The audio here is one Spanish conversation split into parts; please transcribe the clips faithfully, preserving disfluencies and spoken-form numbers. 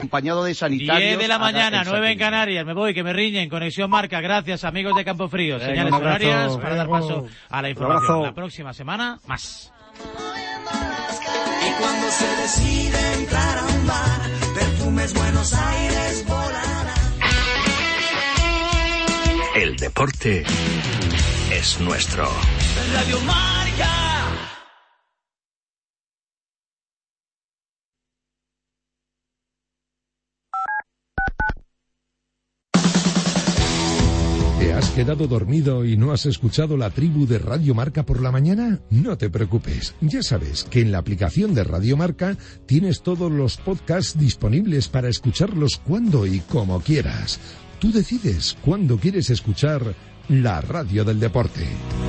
acompañado de sanitarios. diez de la mañana, nueve en Canarias. Me voy, que me riñen. Conexión Marca. Gracias, amigos de Campofrío. Señales horarias para dar paso a la información. La próxima semana, más. Y cuando se decide entrar a un bar, Perfumes Buenos Aires volará. El deporte es nuestro. Radio Marca. ¿Te has quedado dormido y no has escuchado la tribu de Radio Marca por la mañana? No te preocupes, ya sabes que en la aplicación de Radio Marca tienes todos los podcasts disponibles para escucharlos cuando y como quieras. Tú decides cuándo quieres escuchar la radio del deporte.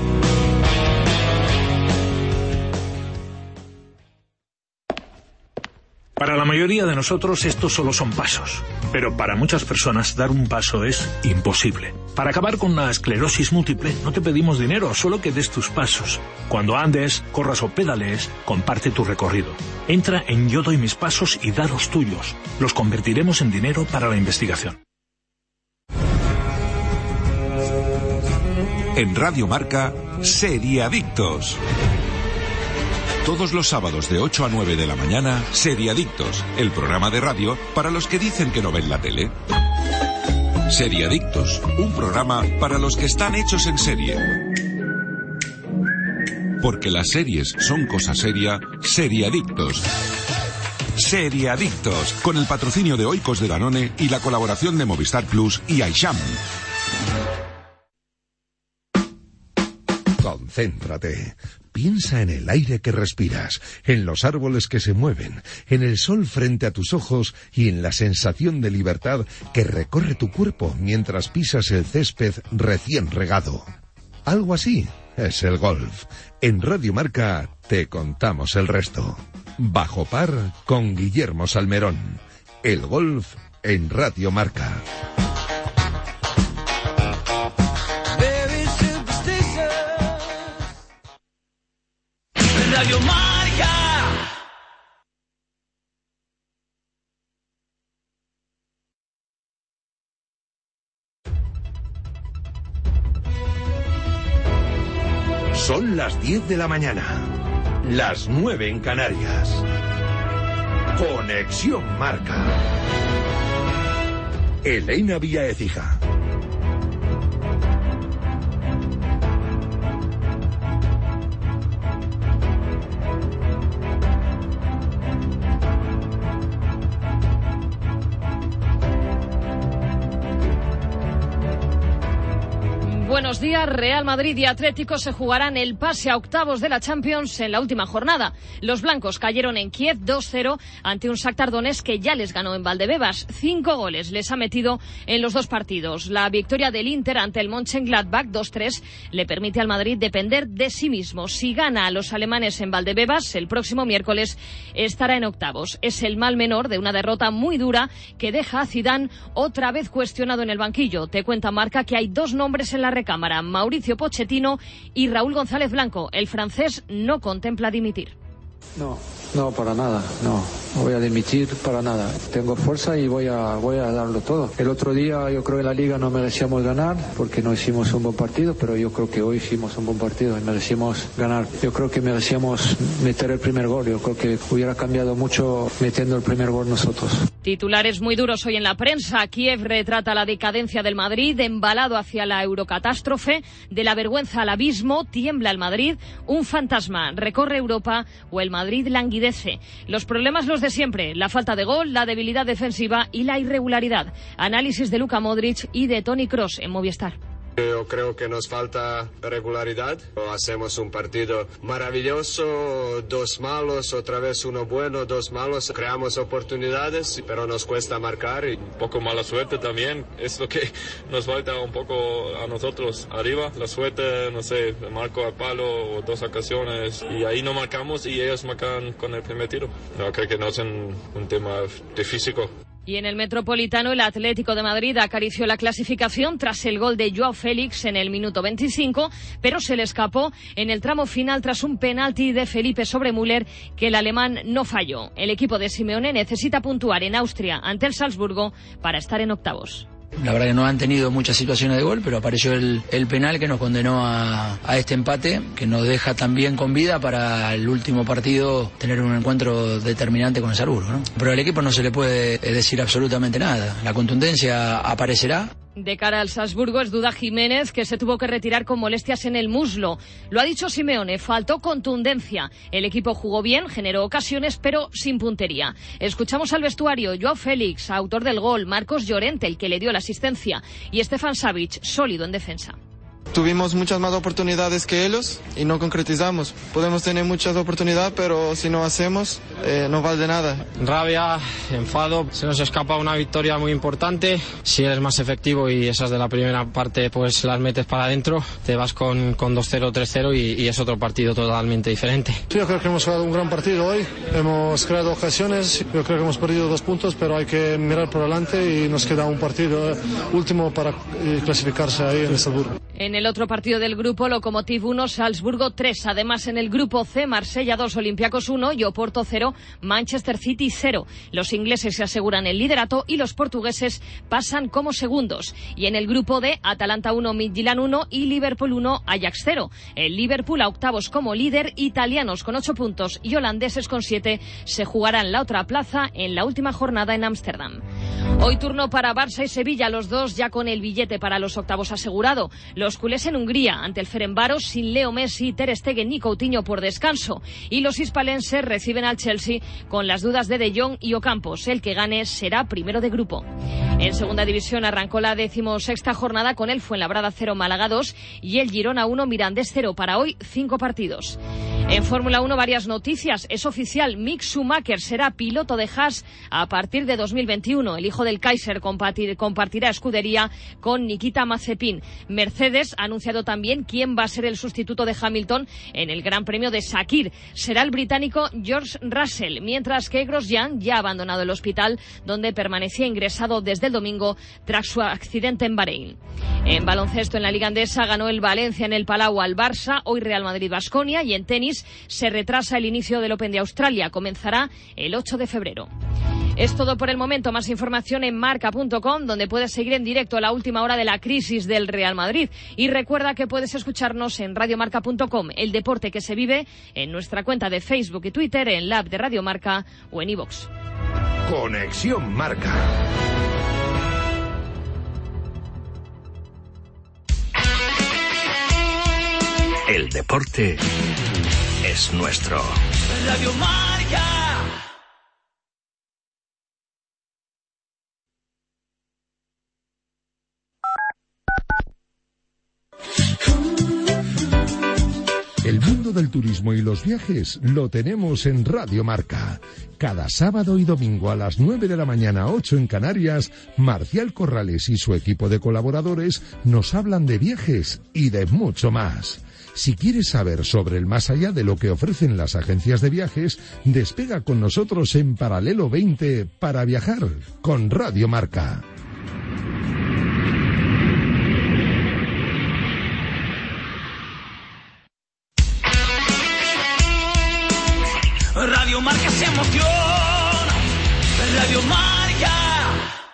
Para la mayoría de nosotros estos solo son pasos, pero para muchas personas dar un paso es imposible. Para acabar con la esclerosis múltiple no te pedimos dinero, solo que des tus pasos. Cuando andes, corras o pedalees, comparte tu recorrido. Entra en Yo Doy Mis Pasos y da los tuyos. Los convertiremos en dinero para la investigación. En Radio Marca, Seriadictos. Todos los sábados de ocho a nueve de la mañana, Seriadictos, el programa de radio para los que dicen que no ven la tele. Seriadictos, un programa para los que están hechos en serie. Porque las series son cosa seria, Seriadictos. Seriadictos, con el patrocinio de Oikos de Danone y la colaboración de Movistar Plus y Aisham. Concéntrate. Piensa en el aire que respiras, en los árboles que se mueven, en el sol frente a tus ojos y en la sensación de libertad que recorre tu cuerpo mientras pisas el césped recién regado. Algo así es el golf. En Radio Marca te contamos el resto. Bajo par con Guillermo Salmerón. El golf en Radio Marca. Radio Marca. Son las diez de la mañana, las nueve en Canarias. Conexión Marca. Elena Vía Écija. Buenos días. Real Madrid y Atlético se jugarán el pase a octavos de la Champions en la última jornada. Los blancos cayeron en Kiev dos cero ante un Shakhtar Donetsk que ya les ganó en Valdebebas. Cinco goles les ha metido en los dos partidos. La victoria del Inter ante el Mönchengladbach dos tres le permite al Madrid depender de sí mismo. Si gana a los alemanes en Valdebebas, el próximo miércoles estará en octavos. Es el mal menor de una derrota muy dura que deja a Zidane otra vez cuestionado en el banquillo. Te cuenta Marca que hay dos nombres en la recámara. Mauricio Pochettino y Raúl González Blanco. El francés no contempla dimitir. No, no, para nada, no, no voy a dimitir para nada. Tengo fuerza y voy a, voy a darlo todo. El otro día yo creo que en la Liga no merecíamos ganar porque no hicimos un buen partido, pero yo creo que hoy hicimos un buen partido y merecimos ganar. Yo creo que merecíamos meter el primer gol, yo creo que hubiera cambiado mucho metiendo el primer gol nosotros. Titulares muy duros hoy en la prensa. Kiev retrata la decadencia del Madrid, embalado hacia la eurocatástrofe, de la vergüenza al abismo, tiembla el Madrid, un fantasma recorre Europa o el Madrid languidece. Los problemas los de siempre, la falta de gol, la debilidad defensiva y la irregularidad. Análisis de Luka Modric y de Toni Kroos en Movistar. Yo creo que nos falta regularidad. Hacemos un partido maravilloso, dos malos, otra vez uno bueno, dos malos. Creamos oportunidades, pero nos cuesta marcar. Y... un poco mala suerte también. Es lo que nos falta un poco a nosotros arriba. La suerte, no sé, marco al palo o dos ocasiones y ahí no marcamos y ellos marcan con el primer tiro. No, creo que no es un, un tema de físico. Y en el Metropolitano, el Atlético de Madrid acarició la clasificación tras el gol de Joao Félix en el minuto veinticinco, pero se le escapó en el tramo final tras un penalti de Felipe sobre Müller que el alemán no falló. El equipo de Simeone necesita puntuar en Austria ante el Salzburgo para estar en octavos. La verdad que no han tenido muchas situaciones de gol, pero apareció el, el penal que nos condenó a, a este empate, que nos deja también con vida para el último partido tener un encuentro determinante con el Salzburgo, ¿no? Pero al equipo no se le puede decir absolutamente nada. La contundencia aparecerá. De cara al Salzburgo es duda Jiménez, que se tuvo que retirar con molestias en el muslo. Lo ha dicho Simeone, faltó contundencia. El equipo jugó bien, generó ocasiones, pero sin puntería. Escuchamos al vestuario: Joao Félix, autor del gol; Marcos Llorente, el que le dio la asistencia; y Stefan Savic, sólido en defensa. Tuvimos muchas más oportunidades que ellos y no concretizamos. Podemos tener muchas oportunidades, pero si no hacemos, eh, no vale de nada. Rabia, enfado, se nos escapa una victoria muy importante. Si eres más efectivo y esas de la primera parte pues las metes para adentro, te vas con, con dos cero, tres cero y, y es otro partido totalmente diferente. Sí, yo creo que hemos jugado un gran partido hoy, hemos creado ocasiones, yo creo que hemos perdido dos puntos, pero hay que mirar por delante y nos queda un partido eh, último para eh, clasificarse ahí en el Salzburgo. En el otro partido del grupo, Lokomotiv uno, Salzburgo tres. Además, en el grupo C, Marsella dos, Olympiacos uno y Oporto cero, Manchester City cero. Los ingleses se aseguran el liderato y los portugueses pasan como segundos. Y en el grupo D, Atalanta uno, Midtjylland uno y Liverpool uno, Ajax cero. El Liverpool a octavos como líder, italianos con ocho puntos y holandeses con siete se jugarán la otra plaza en la última jornada en Ámsterdam. Hoy turno para Barça y Sevilla, los dos ya con el billete para los octavos asegurado. Los culés en Hungría ante el Ferencváros sin Leo Messi, Ter Stegen ni Coutinho por descanso. Y los hispalenses reciben al Chelsea con las dudas de De Jong y Ocampos. El que gane será primero de grupo. En segunda división arrancó la decimosexta jornada con el Fuenlabrada cero, Málaga dos y el Girona uno, Mirandés cero. Para hoy, cinco partidos. En Fórmula uno varias noticias. Es oficial, Mick Schumacher será piloto de Haas a partir de dos mil veintiuno. El hijo del Kaiser compartir, compartirá escudería con Nikita Mazepin. Mercedes ha anunciado también quién va a ser el sustituto de Hamilton en el Gran Premio de Sakir. Será el británico George Russell, mientras que Grosjean ya ha abandonado el hospital donde permanecía ingresado desde el domingo tras su accidente en Bahrein. En baloncesto, en la Liga Andesa, ganó el Valencia en el Palau al Barça, hoy Real Madrid-Baskonia, y en tenis se retrasa el inicio del Open de Australia, comenzará el ocho de febrero. Es todo por el momento. Más información en marca punto com, donde puedes seguir en directo la última hora de la crisis del Real Madrid. Y recuerda que puedes escucharnos en radio marca punto com, el deporte que se vive, en nuestra cuenta de Facebook y Twitter, en la app de Radio Marca o en iVoox. Conexión Marca. El deporte es nuestro. Radio Marca. El mundo del turismo y los viajes lo tenemos en Radio Marca. Cada sábado y domingo a las nueve de la mañana, ocho en Canarias, Marcial Corrales y su equipo de colaboradores nos hablan de viajes y de mucho más. Si quieres saber sobre el más allá de lo que ofrecen las agencias de viajes, despega con nosotros en Paralelo veinte para viajar con Radio Marca. Radio Marca se emociona. Radio Marca.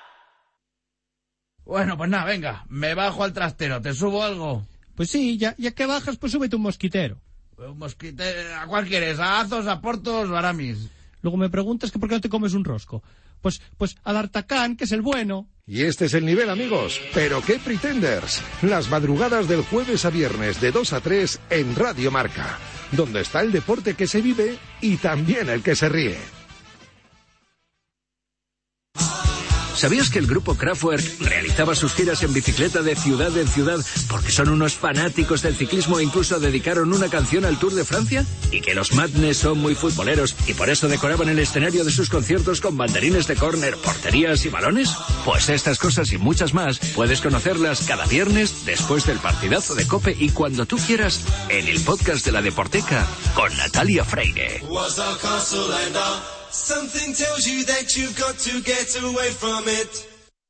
Bueno, pues nada, venga, me bajo al trastero, ¿te subo algo? Pues sí, ya, ya que bajas, pues súbete un mosquitero. Un mosquitero, ¿a cuál quieres? ¿A Azos, a Portos o a Aramis? Luego me preguntas que por qué no te comes un rosco. Pues, pues al Artacán, que es el bueno. Y este es el nivel, amigos. ¿Pero qué Pretenders? Las madrugadas del jueves a viernes de dos a tres en Radio Marca, donde está el deporte que se vive y también el que se ríe. ¿Sabías que el grupo Kraftwerk realizaba sus giras en bicicleta de ciudad en ciudad porque son unos fanáticos del ciclismo e incluso dedicaron una canción al Tour de Francia? ¿Y que los Madness son muy futboleros y por eso decoraban el escenario de sus conciertos con banderines de córner, porterías y balones? Pues estas cosas y muchas más puedes conocerlas cada viernes después del partidazo de COPE y cuando tú quieras en el podcast de La Deporteca con Natalia Freire. Something tells you that you've got to get away from it.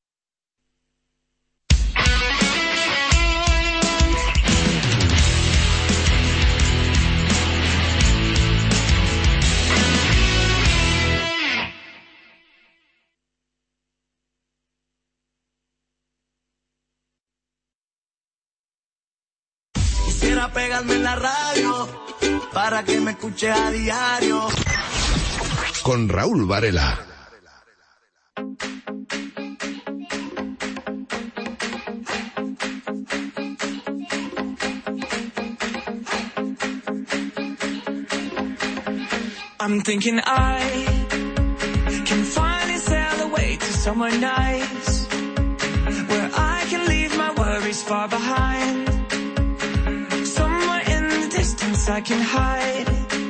Quisiera pegarme en la radio para que me escuche a diario. Con Raúl Varela. I'm thinking I can finally sail away to somewhere nice, where I can leave my worries far behind. Somewhere in the distance I can hide.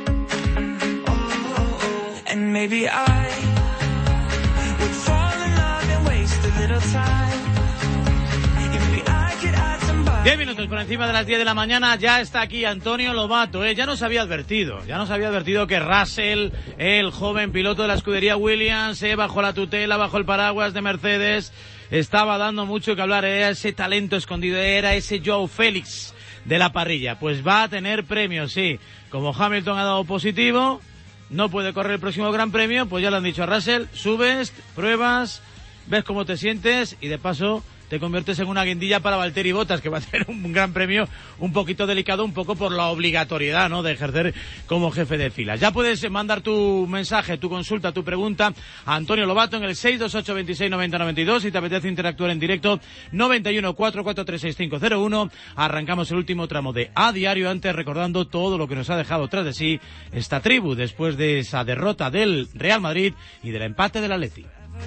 Oh, and maybe I would fall in love and waste a little time. Maybe I could add somebody. Diez minutos por encima de las diez de la mañana, ya está aquí Antonio Lobato, ¿eh? Ya nos había advertido, ya nos había advertido que Russell, el joven piloto de la escudería Williams, eh, bajo la tutela, bajo el paraguas de Mercedes, estaba dando mucho que hablar, era ese talento escondido, era ese Joao Félix de la parrilla. Pues va a tener premios, sí. Como Hamilton ha dado positivo, no puede correr el próximo Gran Premio, pues ya le han dicho a Russell, subes, pruebas, ves cómo te sientes y de paso te conviertes en una guindilla para Valtteri Bottas, que va a tener un gran premio un poquito delicado, un poco por la obligatoriedad, ¿no?, de ejercer como jefe de filas. Ya puedes mandar tu mensaje, tu consulta, tu pregunta a Antonio Lobato en el seis dos ocho, veintiséis, noventa, noventa y dos. Si te apetece interactuar en directo, noventa y uno, cuatro cuatro tres, seis cinco cero uno. Arrancamos el último tramo de A Diario, antes recordando todo lo que nos ha dejado tras de sí esta tribu después de esa derrota del Real Madrid y del empate del Atleti.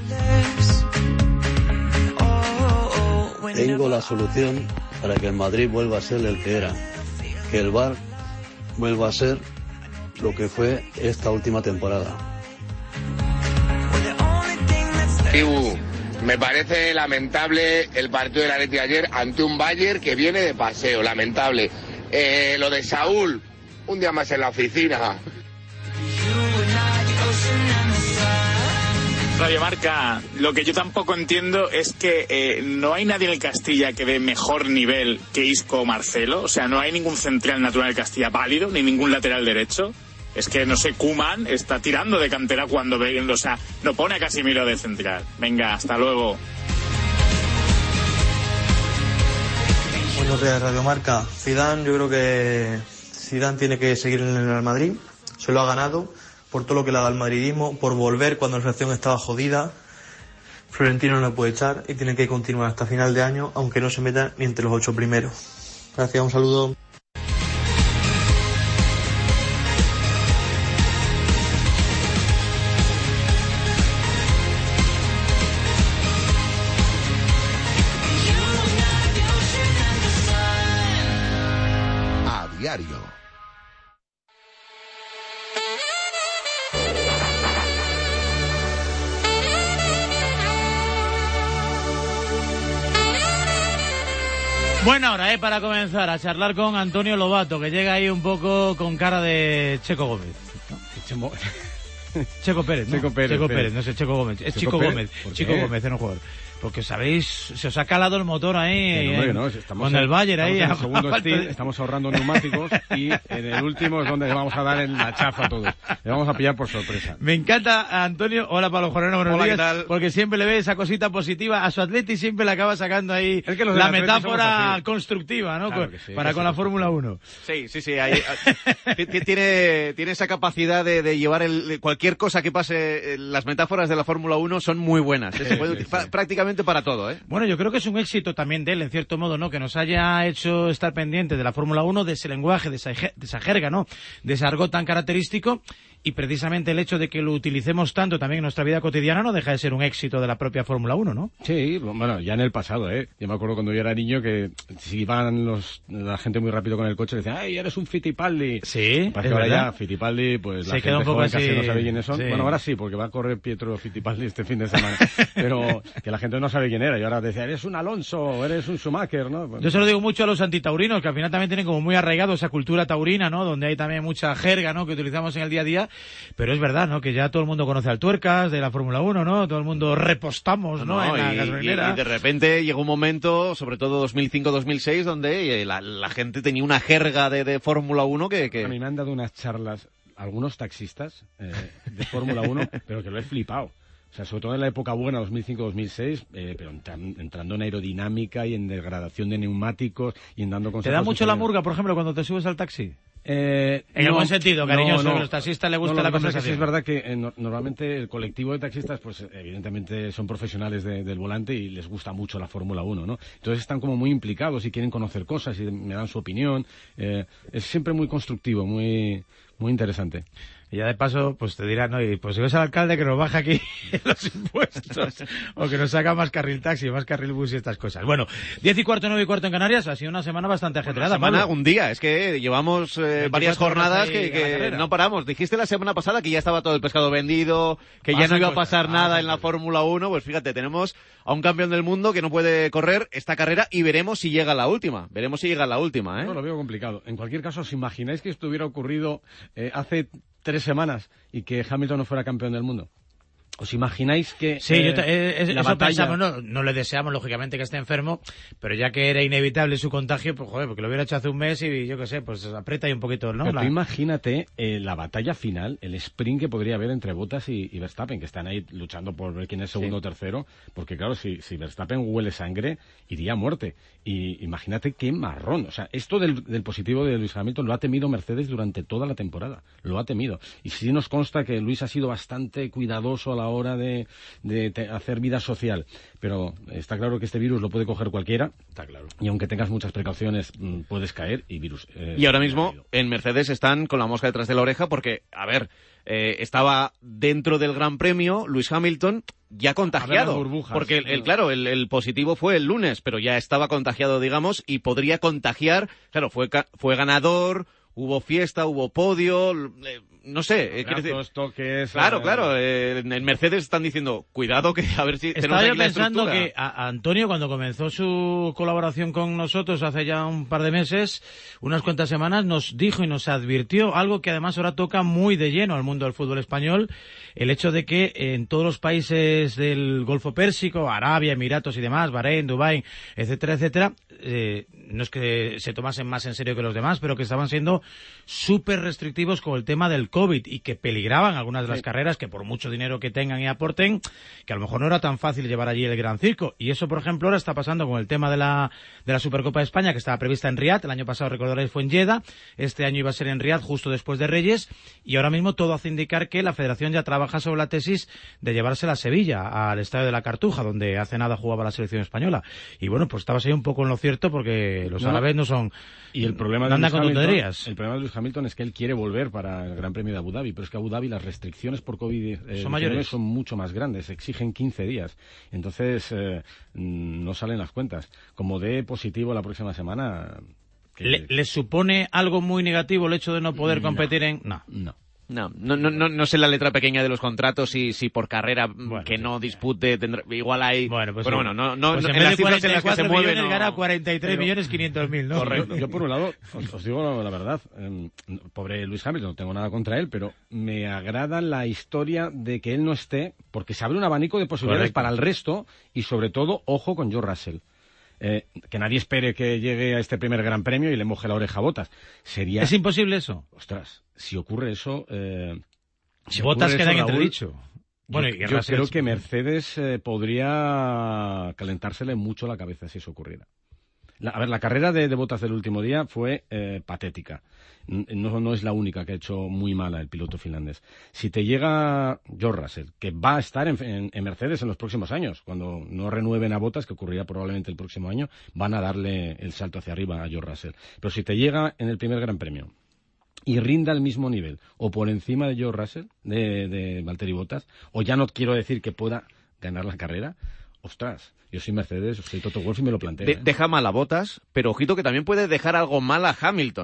Tengo la solución para que el Madrid vuelva a ser el que era, que el V A R vuelva a ser lo que fue esta última temporada. Tribu, me parece lamentable el partido del Atleti ayer ante un Bayern que viene de paseo, lamentable. Eh, lo de Saúl, un día más en la oficina. Radio Marca, lo que yo tampoco entiendo es que eh, no hay nadie en el Castilla que dé mejor nivel que Isco o Marcelo. O sea, no hay ningún central natural del Castilla válido, ni ningún lateral derecho. Es que, no sé, Koeman está tirando de cantera cuando ve, o sea, no pone a Casimiro de central. Venga, hasta luego. Buenos días, Radio Marca. Zidane, yo creo que Zidane tiene que seguir en el Real Madrid. Se lo ha ganado por todo lo que le ha dado al madridismo, por volver cuando la selección estaba jodida. Florentino no le puede echar y tiene que continuar hasta final de año, aunque no se meta ni entre los ocho primeros. Gracias, un saludo. A Diario. Buena hora, eh, para comenzar a charlar con Antonio Lobato, que llega ahí un poco con cara de Checo Gómez, ¿no? Checo Pérez, ¿no? Checo Pérez, Checo Pérez, Pérez. no sé, Checo Gómez. Es ¿Checo Chico Pérez? Gómez. ¿Por Chico qué? Gómez, era un jugador. Porque sabéis, se os ha calado el motor ahí, Que no, hombre, eh, no, estamos con en- el Bayern ahí. estamos en el segundo a falta stint, de- estamos ahorrando neumáticos y en el último es donde le vamos a dar en la chafa a todos. Le vamos a pillar por sorpresa. Me encanta, Antonio. Hola, Pablo Joreno, buenos Hola, ¿qué días. tal? Porque siempre le ve esa cosita positiva a su Atleti, siempre le acaba sacando ahí que los del la Atleti metáfora somos así. constructiva, ¿no? Claro Con- que sí, para que con sí, la que Fórmula uno. Sí, sí, sí. Hay, hay- ti- tiene, tiene esa capacidad de, de llevar el, cualquier cosa que pase. eh, Las metáforas de la Fórmula uno son muy buenas. ¿eh? Se Sí, puede sí, utilizar sí. prácticamente para todo, ¿eh? Bueno, yo creo que es un éxito también de él, en cierto modo, ¿no? Que nos haya hecho estar pendiente de la Fórmula uno, de ese lenguaje, de esa, ej- de esa jerga, ¿no? De ese argot tan característico. Y precisamente el hecho de que lo utilicemos tanto también en nuestra vida cotidiana no deja de ser un éxito de la propia Fórmula uno, ¿no? Sí, bueno, ya en el pasado, ¿eh? Yo me acuerdo cuando yo era niño que si iban los, la gente muy rápido con el coche decían, ¡ay, eres un Fittipaldi! Sí, Parece es que ahora verdad. ya Fittipaldi, pues Se la queda gente un poco joven casi así, no sabe quiénes son. sí. Bueno, ahora sí, porque va a correr Pietro Fittipaldi este fin de semana. Pero que la gente no sabe quién era. Y ahora decía, eres un Alonso, eres un Schumacher, ¿no? Pues, Yo se lo digo mucho a los antitaurinos, que al final también tienen como muy arraigado esa cultura taurina, ¿no? Donde hay también mucha jerga, ¿no? Que utilizamos en el día a día. pero es verdad, ¿no? Que ya todo el mundo conoce al Tuercas de la Fórmula uno, ¿no? Todo el mundo repostamos, ¿no? no en la y, gasolinera. Y, y de repente llegó un momento, sobre todo dos mil cinco dos mil seis, donde la, la gente tenía una jerga de, de Fórmula uno que, que... A mí me han dado unas charlas algunos taxistas eh, de Fórmula uno, pero que lo he flipado. O sea, sobre todo en la época buena, dos mil cinco dos mil seis, eh, pero entrando en aerodinámica y en degradación de neumáticos y en dando consejos. ¿Te da mucho la murga, por ejemplo, cuando te subes al taxi? Eh, en no, el buen sentido, cariñoso, no, no. que a los taxistas les gusta no, la cosa. Es, conversación. es verdad que eh, no, normalmente el colectivo de taxistas, pues evidentemente son profesionales de, del volante y les gusta mucho la Fórmula uno, ¿no? Entonces están como muy implicados y quieren conocer cosas y me dan su opinión. Eh, es siempre muy constructivo, muy, muy interesante. Y ya de paso, pues te dirán, no, y pues si ves al alcalde que nos baja aquí los impuestos, o que nos saca más carril taxi, más carril bus y estas cosas. Bueno, diez y cuarto, nueve y cuarto en Canarias, ha sido una semana bastante ajetreada. Una semana, Pablo. un día, es que llevamos eh, varias jornadas que, que no paramos. Dijiste la semana pasada que ya estaba todo el pescado vendido, que Pasan ya no iba a cosas, pasar nada pasan en la cosas. Fórmula uno, pues fíjate, tenemos a un campeón del mundo que no puede correr esta carrera y veremos si llega a la última, veremos si llega a la última, ¿eh? No, lo veo complicado. En cualquier caso, ¿os imagináis que esto hubiera ocurrido eh, hace tres semanas y que Hamilton no fuera campeón del mundo? ¿Os imagináis que Sí, eh, yo te- eh, es- la eso batalla... pensamos, no, no le deseamos lógicamente que esté enfermo, pero ya que era inevitable su contagio, pues joder, porque lo hubiera hecho hace un mes y yo qué sé, pues aprieta ahí un poquito, ¿no? Pero La- tú imagínate eh, la batalla final, el sprint que podría haber entre Bottas y, y Verstappen, que están ahí luchando por ver quién es segundo o tercero, porque claro, si, si Verstappen huele sangre, iría a muerte. Y imagínate qué marrón. O sea, esto del, del positivo de Lewis Hamilton lo ha temido Mercedes durante toda la temporada. Lo ha temido. Y sí nos consta que Luis ha sido bastante cuidadoso a la hora de, de te- hacer vida social. Pero está claro que este virus lo puede coger cualquiera. Está claro. Y aunque tengas muchas precauciones, mm, puedes caer y virus. eh, Y ahora mismo en Mercedes están con la mosca detrás de la oreja porque, a ver, eh, estaba dentro del Gran Premio Lewis Hamilton ya contagiado. las burbujas. Porque, el, el- claro, el, el positivo fue el lunes, pero ya estaba contagiado, digamos, y podría contagiar. Claro, fue, ca- fue ganador, hubo fiesta, hubo podio, eh, no sé. eh, quiero decir- Brazos, toques... Claro, eh, claro, eh, en en Mercedes están diciendo, cuidado que a ver si tenemos Estaba yo aquí la pensando estructura. que a, a Antonio, cuando comenzó su colaboración con nosotros hace ya un par de meses, unas cuantas semanas, nos dijo y nos advirtió algo que además ahora toca muy de lleno al mundo del fútbol español, el hecho de que en todos los países del Golfo Pérsico, Arabia, Emiratos y demás, Bahrein, Dubái, etcétera, etcétera, eh, no es que se tomasen más en serio que los demás, pero que estaban siendo súper restrictivos con el tema del COVID y que peligraban algunas de las Sí. carreras que por mucho dinero que tengan y aporten, que a lo mejor no era tan fácil llevar allí el Gran Circo. Y eso, por ejemplo, ahora está pasando con el tema de la, de la Supercopa de España, que estaba prevista en Riad. El año pasado, recordaréis, fue en Jeddah. Este año iba a ser en Riad, justo después de Reyes. Y ahora mismo todo hace indicar que la Federación ya trabaja sobre la tesis de llevársela a Sevilla, al Estadio de la Cartuja, donde hace nada jugaba la selección española. Y bueno, pues estabas ahí un poco en lo cierto, porque los No, árabes no son... Y el problema no de andan Lewis con Hamilton, tonterías. el problema de Lewis Hamilton es que él quiere volver para el Gran Premio de Abu Dhabi, pero es que Abu Dhabi las restricciones por COVID eh, Son mayores. son mucho más grandes, exigen quince días. Entonces eh, mm, no salen las cuentas. Como dé positivo la próxima semana... que- ¿Le, ¿Les supone algo muy negativo el hecho de no poder No. competir en...? No. No. No, no, no, no, no sé la letra pequeña de los contratos si, si por carrera mm, que no dispute tendrá, igual hay... Bueno, pues pero sí. bueno, no, no, Pues no- en en vez las de cifras en las que se 44 mueve millones, no... gana cuarenta y tres Pero- millones quinientos mil, ¿no? Correcto. Yo, por un lado, os, os digo la, la verdad, eh, pobre Lewis Hamilton, no tengo nada contra él, pero me agrada la historia de que él no esté, porque se abre un abanico de posibilidades Correcto. para el resto, y sobre todo, ojo con George Russell. Eh, que nadie espere que llegue a este primer Gran Premio y le moje la oreja a Bottas. Sería... ¿Es imposible eso? Ostras, si ocurre eso... Eh, Si Bottas ocurre queda en eso, Raúl, entredicho. Bueno, yo y yo Russell- creo que Mercedes eh, podría calentársele mucho la cabeza si eso ocurriera. La- a ver, la carrera de, de Bottas del último día fue eh, patética. N- No, no es la única que ha hecho muy mala el piloto finlandés. Si te llega George Russell, que va a estar en, en- en Mercedes en los próximos años, cuando no renueven a Bottas, que ocurrirá probablemente el próximo año, van a darle el salto hacia arriba a George Russell. Pero si te llega en el primer Gran Premio y rinda al mismo nivel o por encima de George Russell, de, de Valtteri Bottas, o ya no quiero decir que pueda ganar la carrera, ostras, yo soy Mercedes, soy Toto Wolff y me lo planteo. De- ¿eh? deja mal a Bottas, pero ojito que también puede dejar algo mal a Hamilton.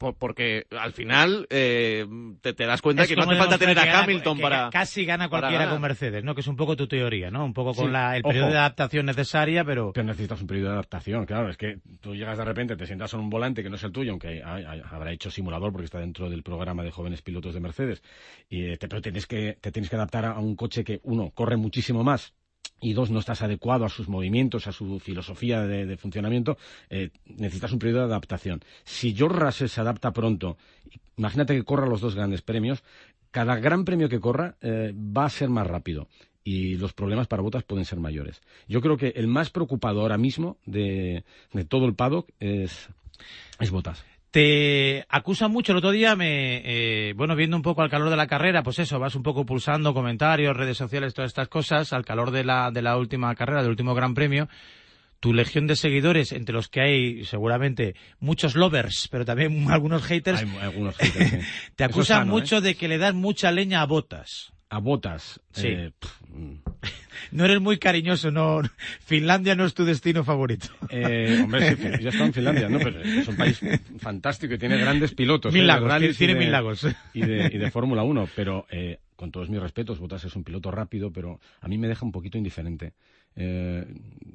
por, porque al final eh, te, te das cuenta Es que no como hace falta tener a demostrar que Hamilton gana- que para... casi gana cualquiera ganar. con Mercedes, ¿no? Que es un poco tu teoría, ¿no? Un poco con Sí, la, el ojo. periodo de adaptación necesaria, pero... Pero necesitas un periodo de adaptación, claro. Es que tú llegas de repente, te sientas en un volante que no es el tuyo, aunque hay- hay- habrá hecho simulador porque está dentro del programa de jóvenes pilotos de Mercedes, y eh, te, pero tienes que, te tienes que adaptar a un coche que, uno, corre muchísimo más, y dos, no estás adecuado a sus movimientos, a su filosofía de, de funcionamiento, eh, necesitas un periodo de adaptación. Si George Russell se adapta pronto, imagínate que corra los dos grandes premios, cada gran premio que corra eh, va a ser más rápido y los problemas para Bottas pueden ser mayores. Yo creo que el más preocupado ahora mismo de, de todo el paddock es, es Bottas. Te acusan mucho el otro día, me, eh, bueno, viendo un poco al calor de la carrera, pues eso, vas un poco pulsando comentarios, redes sociales, todas estas cosas, al calor de la, de la última carrera, del último Gran Premio, tu legión de seguidores, entre los que hay seguramente muchos lovers, pero también algunos haters, Hay algunos haters, sí. te Eso acusan es sano, mucho ¿eh? de que le das mucha leña a Bottas. A Bottas. Sí. Eh, pff, mm. No eres muy cariñoso, no. Finlandia no es tu destino favorito. Eh, hombre, sí, yo he estado en Finlandia, ¿no? Pero es un país fantástico y tiene grandes pilotos. Mil ¿eh? lagos, De rallies tiene y de- mil lagos. Y de, y de Fórmula uno, pero eh, con todos mis respetos, Bottas es un piloto rápido, pero a mí me deja un poquito indiferente. Eh,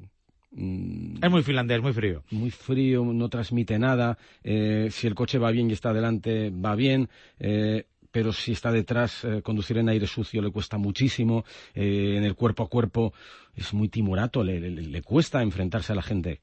mm, Es muy finlandés, muy frío. Muy frío, no transmite nada. Eh, si el coche va bien y está adelante, va bien. Eh, pero si está detrás, eh, conducir en aire sucio le cuesta muchísimo. Eh, en el cuerpo a cuerpo es muy timorato, le, le, le cuesta enfrentarse a la gente.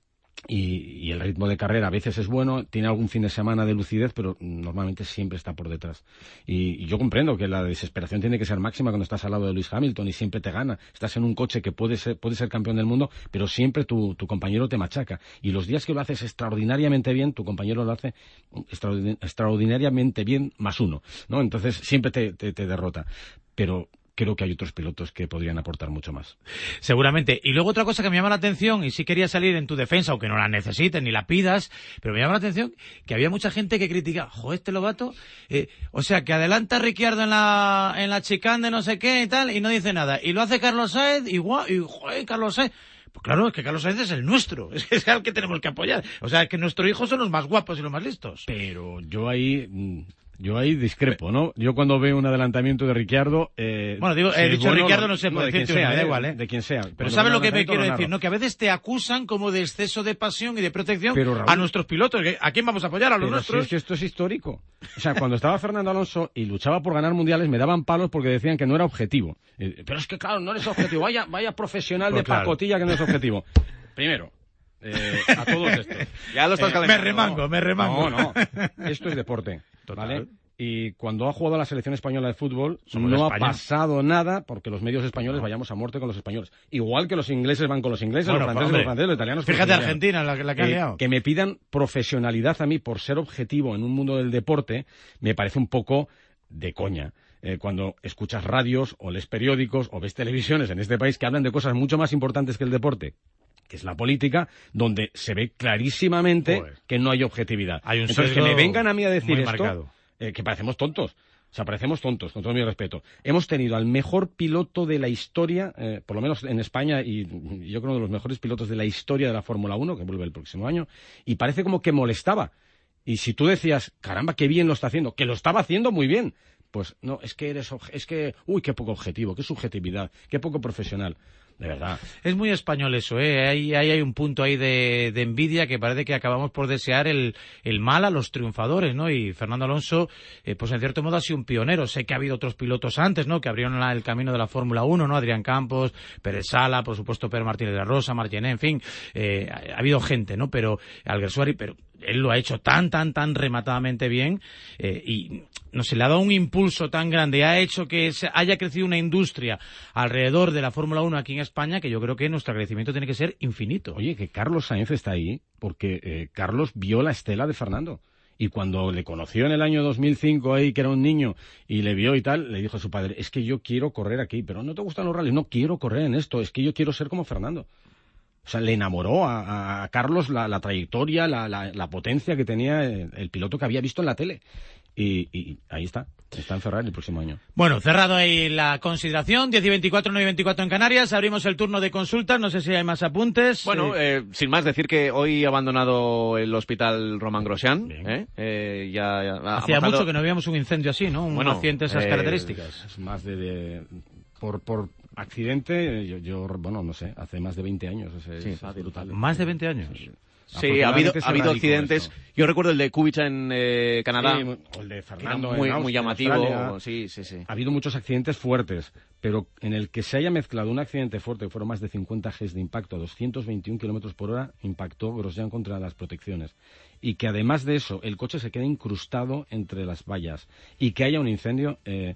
Y, y el ritmo de carrera a veces es bueno, tiene algún fin de semana de lucidez, pero normalmente siempre está por detrás. Y, y yo comprendo que la desesperación tiene que ser máxima cuando estás al lado de Lewis Hamilton y siempre te gana. Estás en un coche que puede ser, puede ser campeón del mundo, pero siempre tu, tu compañero te machaca. Y los días que lo haces extraordinariamente bien, tu compañero lo hace extraordin- extraordinariamente bien más uno, ¿no? Entonces siempre te, te, te derrota. Pero creo que hay otros pilotos que podrían aportar mucho más. Seguramente. Y luego otra cosa que me llama la atención, y sí quería salir en tu defensa, aunque no la necesites ni la pidas, pero me llama la atención que había mucha gente que critica, jo, este Lobato, eh, o sea, que adelanta a Ricciardo en la, en la chicane de no sé qué y tal, y no dice nada. Y lo hace Carlos Sainz, igual, y joder, Carlos Sainz. Pues claro, es que Carlos Sainz es el nuestro, es, es al que tenemos que apoyar. O sea, es que nuestros hijos son los más guapos y los más listos. Pero yo ahí... mm, Yo ahí discrepo, ¿no? Yo cuando veo un adelantamiento de Ricciardo... Eh, Bueno, digo, si he es dicho bueno, Ricciardo, no sé, por de quien decirte uno, sea, me da ¿eh? igual, ¿eh? De quien sea. Pero Cuando ¿sabes veo lo que un me quiero adelantamiento, decir? lo ¿No? Que a veces te acusan como de exceso de pasión y de protección Pero, Raúl, a nuestros pilotos. ¿A quién vamos a apoyar? ¿A los Pero nuestros? si es que esto es histórico. O sea, cuando estaba Fernando Alonso y luchaba por ganar mundiales, me daban palos porque decían que no era objetivo. Eh, Pero es que, claro, no eres objetivo. Vaya, vaya profesional Pues de claro. pacotilla que no es objetivo. Primero, eh, a todos estos. Ya lo estás Eh, calentando. Me remango, me remango. No, no. Esto es deporte, ¿vale? Y cuando ha jugado la selección española de fútbol, Somos de no ha España. pasado nada porque los medios españoles vayamos a muerte con los españoles. Igual que los ingleses van con los ingleses, Bueno, los franceses hombre, los franceses, los italianos con Fíjate los italianos. Argentina, la, que- la que ha Eh, liado. que me pidan profesionalidad a mí por ser objetivo en un mundo del deporte, me parece un poco de coña. Eh, cuando escuchas radios o lees periódicos o ves televisiones en este país que hablan de cosas mucho más importantes que el deporte, que es la política, donde se ve clarísimamente Joder. que no hay objetividad. Hay un Entonces, que sesgo me vengan a mí a decir muy esto, marcado. eh, que parecemos tontos. O sea, parecemos tontos, con todo mi respeto. Hemos tenido al mejor piloto de la historia, eh, por lo menos en España, y, y yo creo uno de los mejores pilotos de la historia de la Fórmula uno, que vuelve el próximo año, y parece como que molestaba. Y si tú decías, caramba, qué bien lo está haciendo, que lo estaba haciendo muy bien, pues no, es que eres, obje- es que, uy, qué poco objetivo, qué subjetividad, qué poco profesional. De verdad. Es muy español eso, ¿eh? Ahí, ahí hay un punto ahí de, de envidia que parece que acabamos por desear el, el mal a los triunfadores, ¿no? Y Fernando Alonso, eh, pues en cierto modo ha sido un pionero. Sé que ha habido otros pilotos antes, ¿no? Que abrieron la- el camino de la Fórmula uno, ¿no? Adrián Campos, Pérez Sala, por supuesto Pedro Martínez de la Rosa, Margené, en fin. Eh, ha, ha habido gente, ¿no? Pero Alguersuari, pero él lo ha hecho tan, tan, tan rematadamente bien eh, y no sé, le ha dado un impulso tan grande, ha hecho que se haya crecido una industria alrededor de la Fórmula uno aquí en España que yo creo que nuestro crecimiento tiene que ser infinito. Oye, que Carlos Sainz está ahí porque eh, Carlos vio la estela de Fernando. Y cuando le conoció en el año dos mil cinco ahí, que era un niño, y le vio y tal, le dijo a su padre, es que yo quiero correr aquí, pero no te gustan los rallies, no quiero correr en esto, es que yo quiero ser como Fernando. O sea, le enamoró a, a Carlos la, la trayectoria, la, la, la potencia que tenía el, el piloto que había visto en la tele. y, y ahí está. Está en Ferrari el próximo año. Bueno, cerrado ahí la consideración, diez y veinticuatro, nueve y veinticuatro en Canarias, abrimos el turno de consultas, no sé si hay más apuntes. Bueno, eh, sin más decir que hoy ha abandonado el hospital Romain Grosjean. ¿eh? Eh, ya, ya ha Hacía pasado... mucho que no veíamos un incendio así, ¿no? Un bueno, accidente de esas eh, características. Es más de... de por, por accidente, yo, yo, bueno, no sé, hace más de veinte años. Es, Sí, es brutal. Más de veinte años. Sí. Sí, ha habido, ha habido accidentes. Yo recuerdo el de Kubica en eh, Canadá. Sí, el de Fernando muy, en Austria, muy llamativo. Australia. Sí, sí, sí. Ha habido muchos accidentes fuertes, pero en el que se haya mezclado un accidente fuerte, que fueron más de cincuenta Gs de impacto a doscientos veintiún kilómetros por hora, impactó Grosjean contra las protecciones. Y que además de eso, el coche se quede incrustado entre las vallas y que haya un incendio, eh,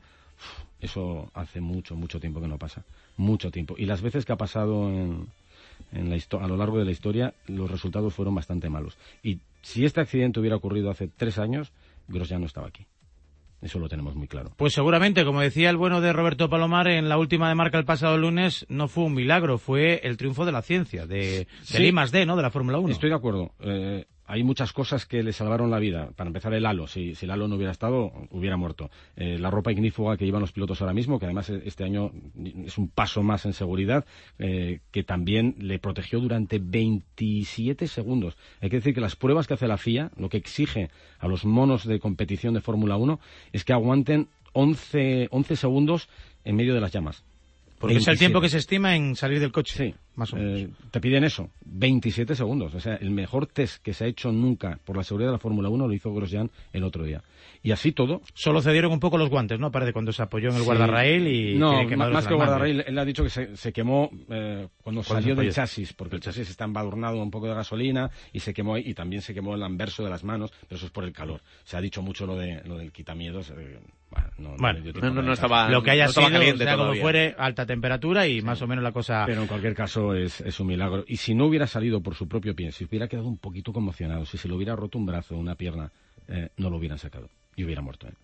eso hace mucho, mucho tiempo que no pasa. Mucho tiempo. Y las veces que ha pasado en... En la a lo largo de la historia, los resultados fueron bastante malos. Y si este accidente hubiera ocurrido hace tres años, Grosjean no estaba aquí. Eso lo tenemos muy claro. Pues seguramente, como decía el bueno de Roberto Palomar en la última de Marca el pasado lunes, no fue un milagro, fue el triunfo de la ciencia, de, Sí. del I más D, ¿no?, de la Fórmula uno. Estoy de acuerdo. Eh, hay muchas cosas que le salvaron la vida. Para empezar, el halo. Si, si el halo no hubiera estado, hubiera muerto. Eh, la ropa ignífuga que llevan los pilotos ahora mismo, que además este año es un paso más en seguridad, eh, que también le protegió durante veintisiete segundos. Hay que decir que las pruebas que hace la F I A, lo que exige a los monos de competición de Fórmula uno, es que aguanten once, once segundos en medio de las llamas. Porque veintisiete. Es el tiempo que se estima en salir del coche. Sí, más o menos. Eh, te piden eso, veintisiete segundos. O sea, el mejor test que se ha hecho nunca por la seguridad de la Fórmula uno lo hizo Grosjean el otro día. Y así todo... Solo cedieron un poco los guantes, ¿no? Parece cuando se apoyó en el Sí. guardarraíl y... No, que más que guardarraíl, él ha dicho que se, se quemó eh, cuando, cuando salió del chasis, porque el chasis está embadurnado un poco de gasolina y se quemó ahí, y también se quemó el anverso de las manos, pero eso es por el calor. Se ha dicho mucho lo de lo del quitamiedos. Eh, bueno, no, bueno, no, no, no, no estaba... Lo que haya no sido, caliente, sea como fuere, alta temperatura y sí. Más o menos la cosa... Pero en cualquier caso es, es un milagro. Y si no hubiera salido por su propio pie, si hubiera quedado un poquito conmocionado, si se le hubiera roto un brazo o una pierna, eh, no lo hubieran sacado. Y hubiera muerto. ¿eh?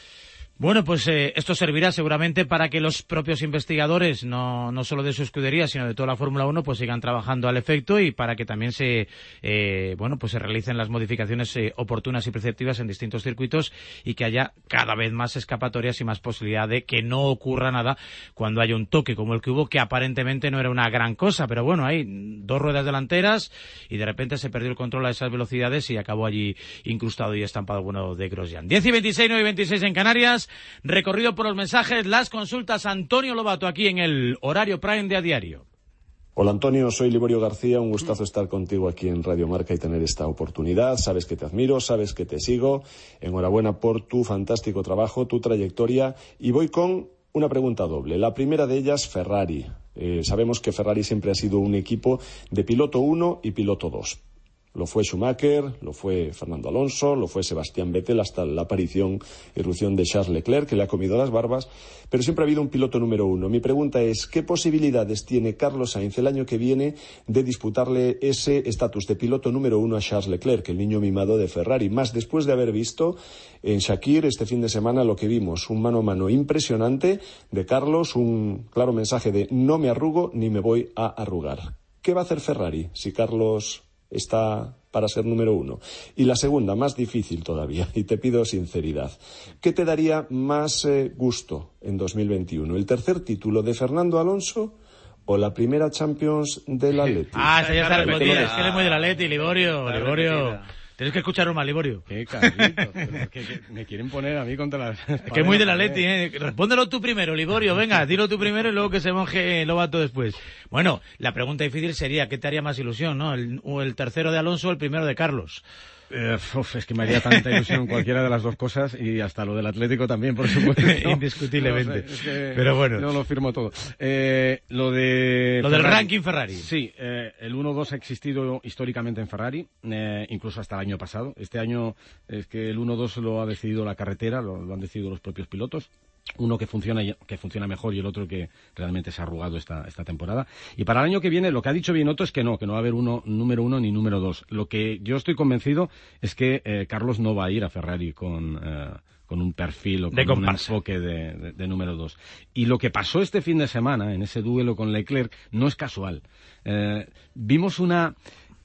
Bueno, pues eh, esto servirá seguramente para que los propios investigadores, no, no solo de su escudería, sino de toda la Fórmula uno, pues sigan trabajando al efecto y para que también se, eh, bueno, pues se realicen las modificaciones eh, oportunas y preceptivas en distintos circuitos y que haya cada vez más escapatorias y más posibilidad de que no ocurra nada cuando haya un toque como el que hubo, que aparentemente no era una gran cosa, pero bueno, hay dos ruedas delanteras y de repente se perdió el control a esas velocidades y acabó allí incrustado y estampado bueno de Grosjean. diez y veintiséis, nueve y veintiséis en Canarias. Recorrido por los mensajes, las consultas. Antonio Lobato aquí en el horario Prime de A Diario. Hola Antonio, soy Liborio García, un gustazo estar contigo aquí en Radio Marca y tener esta oportunidad. Sabes que te admiro, sabes que te sigo. Enhorabuena por tu fantástico trabajo, tu trayectoria. Y voy con una pregunta doble. La primera de ellas, Ferrari. Eh, sabemos que Ferrari siempre ha sido un equipo de piloto uno y piloto dos. Lo fue Schumacher, lo fue Fernando Alonso, lo fue Sebastián Vettel hasta la aparición, irrupción de Charles Leclerc, que le ha comido las barbas, pero siempre ha habido un piloto número uno. Mi pregunta es, ¿qué posibilidades tiene Carlos Sainz el año que viene de disputarle ese estatus de piloto número uno a Charles Leclerc, el niño mimado de Ferrari? Más después de haber visto en Shakir este fin de semana lo que vimos, un mano a mano impresionante de Carlos, un claro mensaje de no me arrugo ni me voy a arrugar. ¿Qué va a hacer Ferrari si Carlos está para ser número uno? Y la segunda, más difícil todavía, y te pido sinceridad. ¿Qué te daría más eh, gusto en dos mil veintiuno? ¿El tercer título de Fernando Alonso o la primera Champions del Atleti? Ah, esa ya está respondida. Es que él es muy del Atleti, Liborio. Liborio. Tienes que escucharlo más, Liborio. Qué Carlitos, que, que me quieren poner a mí contra las... Es que es muy del Atleti, ¿eh? Respóndelo tú primero, Liborio. Venga, dilo tú primero y luego que se moje Lobato después. Bueno, la pregunta difícil sería, ¿qué te haría más ilusión, no? ¿El, o el tercero de Alonso o el primero de Carlos? Eh, uf, es que me haría tanta ilusión cualquiera de las dos cosas y hasta lo del Atlético también, por supuesto. Indiscutiblemente. No, es que pero bueno. No lo firmo todo. Eh, lo de lo Ferrari, del ranking Ferrari. Sí, eh, el uno dos ha existido históricamente en Ferrari, eh, incluso hasta el año pasado. Este año es que el uno dos lo ha decidido la carretera, lo, lo han decidido los propios pilotos. Uno que funciona que funciona mejor y el otro que realmente se ha arrugado esta, esta temporada. Y para el año que viene, lo que ha dicho Binotto es que no, que no va a haber uno número uno ni número dos. Lo que yo estoy convencido es que eh, Carlos no va a ir a Ferrari con, eh, con un perfil o con un enfoque de, de, de número dos. Y lo que pasó este fin de semana en ese duelo con Leclerc no es casual. Eh, vimos una...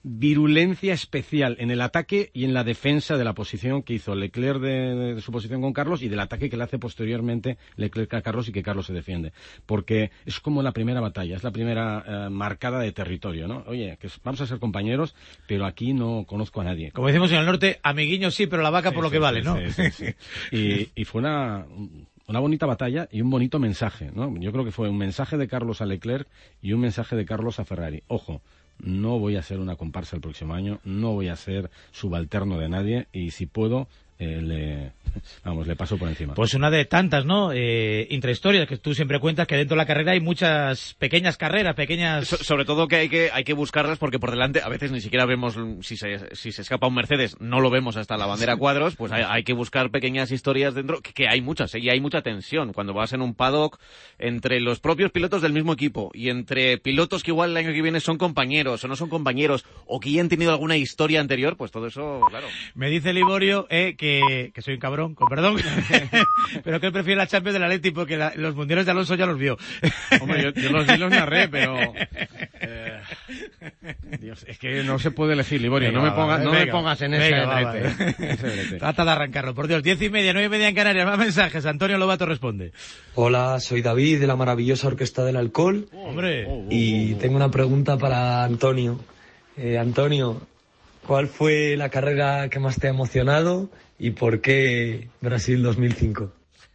virulencia especial en el ataque y en la defensa de la posición que hizo Leclerc de, de su posición con Carlos y del ataque que le hace posteriormente Leclerc a Carlos y que Carlos se defiende. Porque es como la primera batalla, es la primera eh, marcada de territorio, ¿no? Oye, que vamos a ser compañeros, pero aquí no conozco a nadie. Como decimos en el norte, amiguiño sí, pero la vaca sí, por lo sí, que sí, vale, sí, ¿no? Sí, sí, sí. Y, y fue una... Una bonita batalla y un bonito mensaje, ¿no? Yo creo que fue un mensaje de Carlos a Leclerc y un mensaje de Carlos a Ferrari. Ojo, no voy a ser una comparsa el próximo año, no voy a ser subalterno de nadie y si puedo, eh, le, vamos, le paso por encima. Pues una de tantas, ¿no? Eh, intrahistorias que tú siempre cuentas que dentro de la carrera hay muchas pequeñas carreras, pequeñas... So, sobre todo que hay que hay que buscarlas porque por delante a veces ni siquiera vemos si se, si se escapa un Mercedes, no lo vemos hasta la bandera cuadros, pues hay, hay que buscar pequeñas historias dentro, que, que hay muchas, ¿eh? Y hay mucha tensión cuando vas en un paddock entre los propios pilotos del mismo equipo y entre pilotos que igual el año que viene son compañeros o no son compañeros o que ya han tenido alguna historia anterior, pues todo eso, claro. Me dice Liborio eh, que Que, que soy un cabrón, con perdón, pero que él prefiere la Champions del Atleti porque la, los mundiales de Alonso ya los vio. Hombre, yo, yo los vi los narré, pero... Eh, Dios, es que no se puede elegir, Liborio, venga, no, me, ponga, va, no venga, me pongas en ese brete. Trata de arrancarlo, por Dios, diez y media, nueve y media en Canarias, más mensajes, Antonio Lobato responde. Hola, soy David de la maravillosa Orquesta del Alcohol. Oh, hombre. Oh, oh, y tengo una pregunta para Antonio. Eh, Antonio, ¿cuál fue la carrera que más te ha emocionado? ¿Y por qué Brasil dos mil cinco?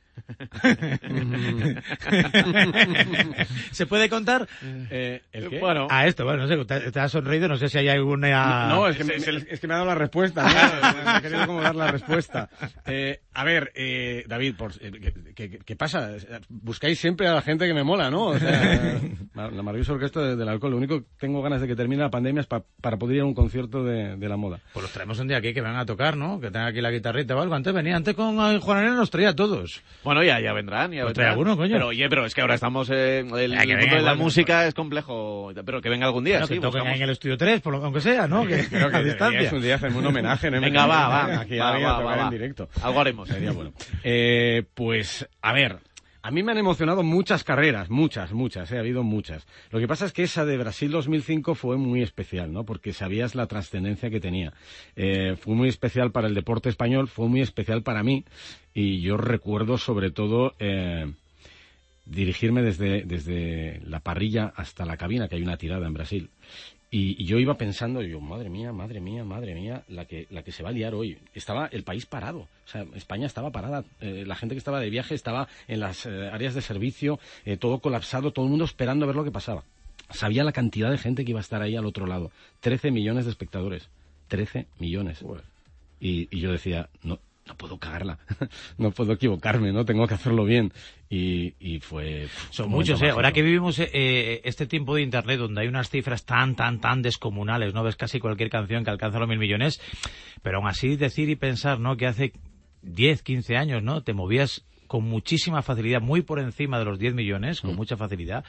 ¿Se puede contar? Eh, ¿El qué? Bueno, a esto, bueno, no sé, te, te has sonreído, no sé si hay alguna... No, es que me, es que me ha dado la respuesta, ¿no? Me he querido como dar la respuesta. Eh, a ver, eh, David, por, eh, ¿qué, qué, ¿qué pasa? Buscáis siempre a la gente que me mola, ¿no? O sea, la maravillosa Orquesta del Alcohol. Lo único que tengo ganas de que termine la pandemia es pa, para poder ir a un concierto de, de la moda. Pues los traemos un día aquí que vengan a tocar, ¿no? Que tengan aquí la guitarrita o algo. Antes venía, antes con Juan Arena nos traía a todos. Bueno, ya, ya vendrán, ya pues vendrán. Alguno, coño. Pero, oye, pero es que ahora estamos en el ya, mundo venga, de la bueno, música bueno. Es complejo, pero que venga algún día, bueno, sí. Que toquen buscamos... en el estudio tres, por lo, aunque sea, ¿no? Que, creo que a distancia. Es un día hacerme un homenaje, ¿no? Venga, va, va. Aquí va, va, va, a tocar va, en va. directo. Algo haremos. Sería bueno. Eh, pues, a ver... A mí me han emocionado muchas carreras, muchas, muchas, eh, ha habido muchas. Lo que pasa es que esa de Brasil dos mil cinco fue muy especial, ¿no? Porque sabías la trascendencia que tenía. Eh, fue muy especial para el deporte español, fue muy especial para mí. Y yo recuerdo sobre todo eh, dirigirme desde, desde la parrilla hasta la cabina, que hay una tirada en Brasil. Y, y yo iba pensando, yo, madre mía, madre mía, madre mía, la que, la que se va a liar hoy. Estaba el país parado, o sea, España estaba parada, eh, la gente que estaba de viaje estaba en las eh, áreas de servicio, eh, todo colapsado, todo el mundo esperando a ver lo que pasaba. Sabía la cantidad de gente que iba a estar ahí al otro lado. trece millones de espectadores. trece millones. Y, y yo decía, no, no puedo cagarla, no puedo equivocarme, ¿no? Tengo que hacerlo bien. Y, y fue... Son muchos, ¿eh? Ahora que vivimos eh, este tiempo de Internet donde hay unas cifras tan, tan, tan descomunales, ¿no? Ves casi cualquier canción que alcanza los mil millones, pero aún así decir y pensar, ¿no? Que hace diez, quince años, ¿no? Te movías con muchísima facilidad, muy por encima de los diez millones, con mm. mucha facilidad.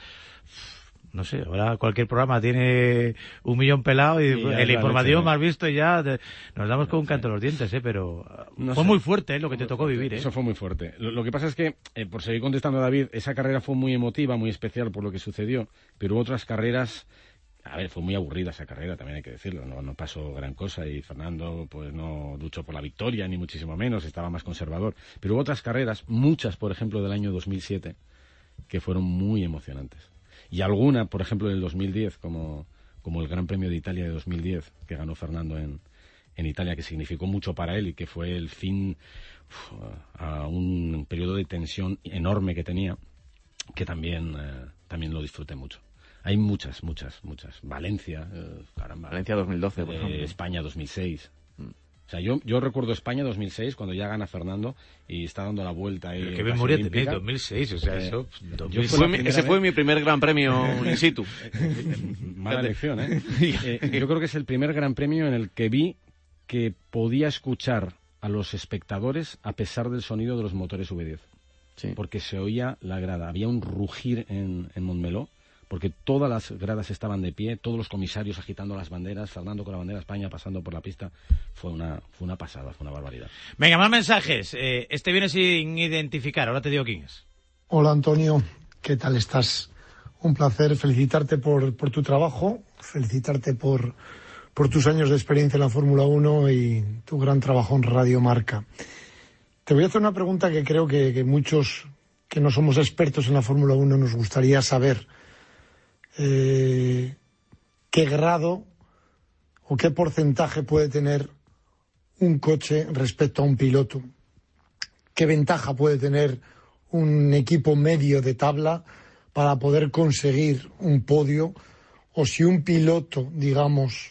No sé, ahora cualquier programa tiene un millón pelado y, y el informativo más visto y ya de, nos damos con un canto en los dientes, ¿eh? Pero no fue sé. muy fuerte, ¿eh? Lo que te tocó vivir, ¿eh? Eso fue muy fuerte. Lo, lo que pasa es que, eh, por seguir contestando a David, esa carrera fue muy emotiva, muy especial por lo que sucedió, pero hubo otras carreras... A ver, fue muy aburrida esa carrera, también hay que decirlo, no, no pasó gran cosa y Fernando pues no luchó por la victoria, ni muchísimo menos, estaba más conservador. Pero hubo otras carreras, muchas, por ejemplo, del año dos mil siete, que fueron muy emocionantes. Y alguna, por ejemplo, del dos mil diez, como, como el Gran Premio de Italia de dos mil diez, que ganó Fernando en, en Italia, que significó mucho para él y que fue el fin uf, a un periodo de tensión enorme que tenía, que también, eh, también lo disfruté mucho. Hay muchas, muchas, muchas. Valencia, eh, caramba. Valencia dos mil doce, por eh, ejemplo. España dos mil seis. Mm. O sea, yo, yo recuerdo España dos mil seis, cuando ya gana Fernando y está dando la vuelta ahí. ¿Qué memoria tenéis? dos mil seis, o sea, eh, eso... dos mil seis. Fue mi, ese vez... fue mi primer gran premio in situ. Mala elección, ¿eh? eh yo creo que es el primer gran premio en el que vi que podía escuchar a los espectadores a pesar del sonido de los motores V diez. Sí. Porque se oía la grada. Había un rugir en, en Montmeló, porque todas las gradas estaban de pie, todos los comisarios agitando las banderas, Fernando con la bandera de España pasando por la pista. Fue una, fue una pasada, fue una barbaridad. Venga, más mensajes. Eh, este viene sin identificar, ahora te digo quién es. Hola, Antonio, ¿qué tal estás? Un placer felicitarte por, por tu trabajo, felicitarte por, por tus años de experiencia en la Fórmula uno y tu gran trabajo en Radio Marca. Te voy a hacer una pregunta que creo que, que muchos que no somos expertos en la Fórmula uno nos gustaría saber. Eh, ¿Qué grado o qué porcentaje puede tener un coche respecto a un piloto? ¿Qué ventaja puede tener un equipo medio de tabla para poder conseguir un podio? O si un piloto, digamos,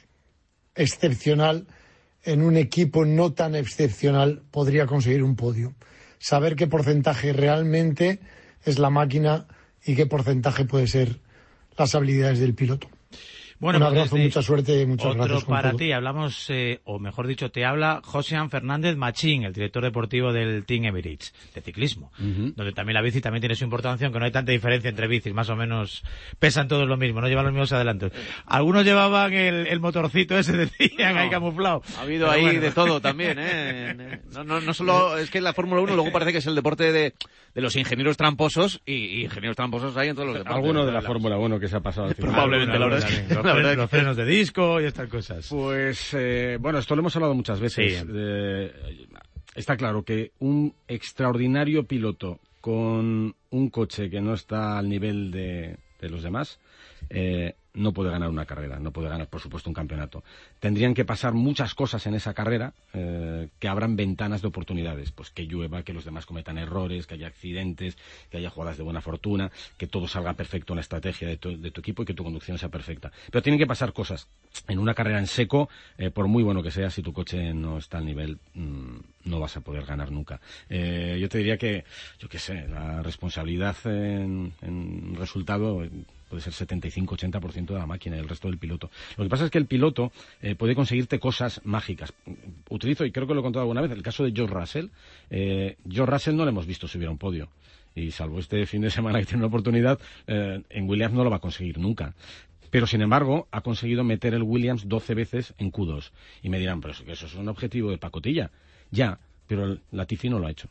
excepcional en un equipo no tan excepcional podría conseguir un podio. Saber qué porcentaje realmente es la máquina y qué porcentaje puede ser las habilidades del piloto. Bueno, un abrazo, pues mucha suerte y muchas otro gracias. para todo. ti. Hablamos, eh, o mejor dicho, te habla Josean Fernández Machín, el director deportivo del Team Emirates de ciclismo, uh-huh. donde también la bici también tiene su importancia, aunque no hay tanta diferencia entre bicis, más o menos pesan todos lo mismo, no llevan los mismos adelantos. Algunos llevaban el, el motorcito ese, decían, no, ahí camuflado. Ha habido Pero ahí bueno. de todo también, ¿eh? No, no, no solo, es que la Fórmula uno luego parece que es el deporte de, de los ingenieros tramposos, y, y ingenieros tramposos hay en todos los deportes. Alguno de la Fórmula uno que se ha pasado. Probablemente, la verdad es que la verdad, los frenos de disco y estas cosas. Pues, eh, bueno, esto lo hemos hablado muchas veces. Sí. Eh, está claro que un extraordinario piloto con un coche que no está al nivel de, de los demás, eh, no puede ganar una carrera, no puede ganar, por supuesto, un campeonato. Tendrían que pasar muchas cosas en esa carrera eh, que abran ventanas de oportunidades. Pues que llueva, que los demás cometan errores, que haya accidentes, que haya jugadas de buena fortuna, que todo salga perfecto en la estrategia de tu, de tu equipo y que tu conducción sea perfecta. Pero tienen que pasar cosas. En una carrera en seco, eh, por muy bueno que sea, si tu coche no está al nivel, mmm, no vas a poder ganar nunca. Eh, yo te diría que, yo qué sé, la responsabilidad en, en resultado puede ser setenta y cinco a ochenta por ciento de la máquina y el resto del piloto. Lo que pasa es que el piloto eh, puede conseguirte cosas mágicas. Utilizo, y creo que lo he contado alguna vez, el caso de George Russell. Eh, George Russell no le hemos visto subir a un podio. Y salvo este fin de semana que tiene una oportunidad, eh, en Williams no lo va a conseguir nunca. Pero, sin embargo, ha conseguido meter el Williams doce veces en Q dos. Y me dirán, pero eso es un objetivo de pacotilla. Ya, pero el Latifi no lo ha hecho.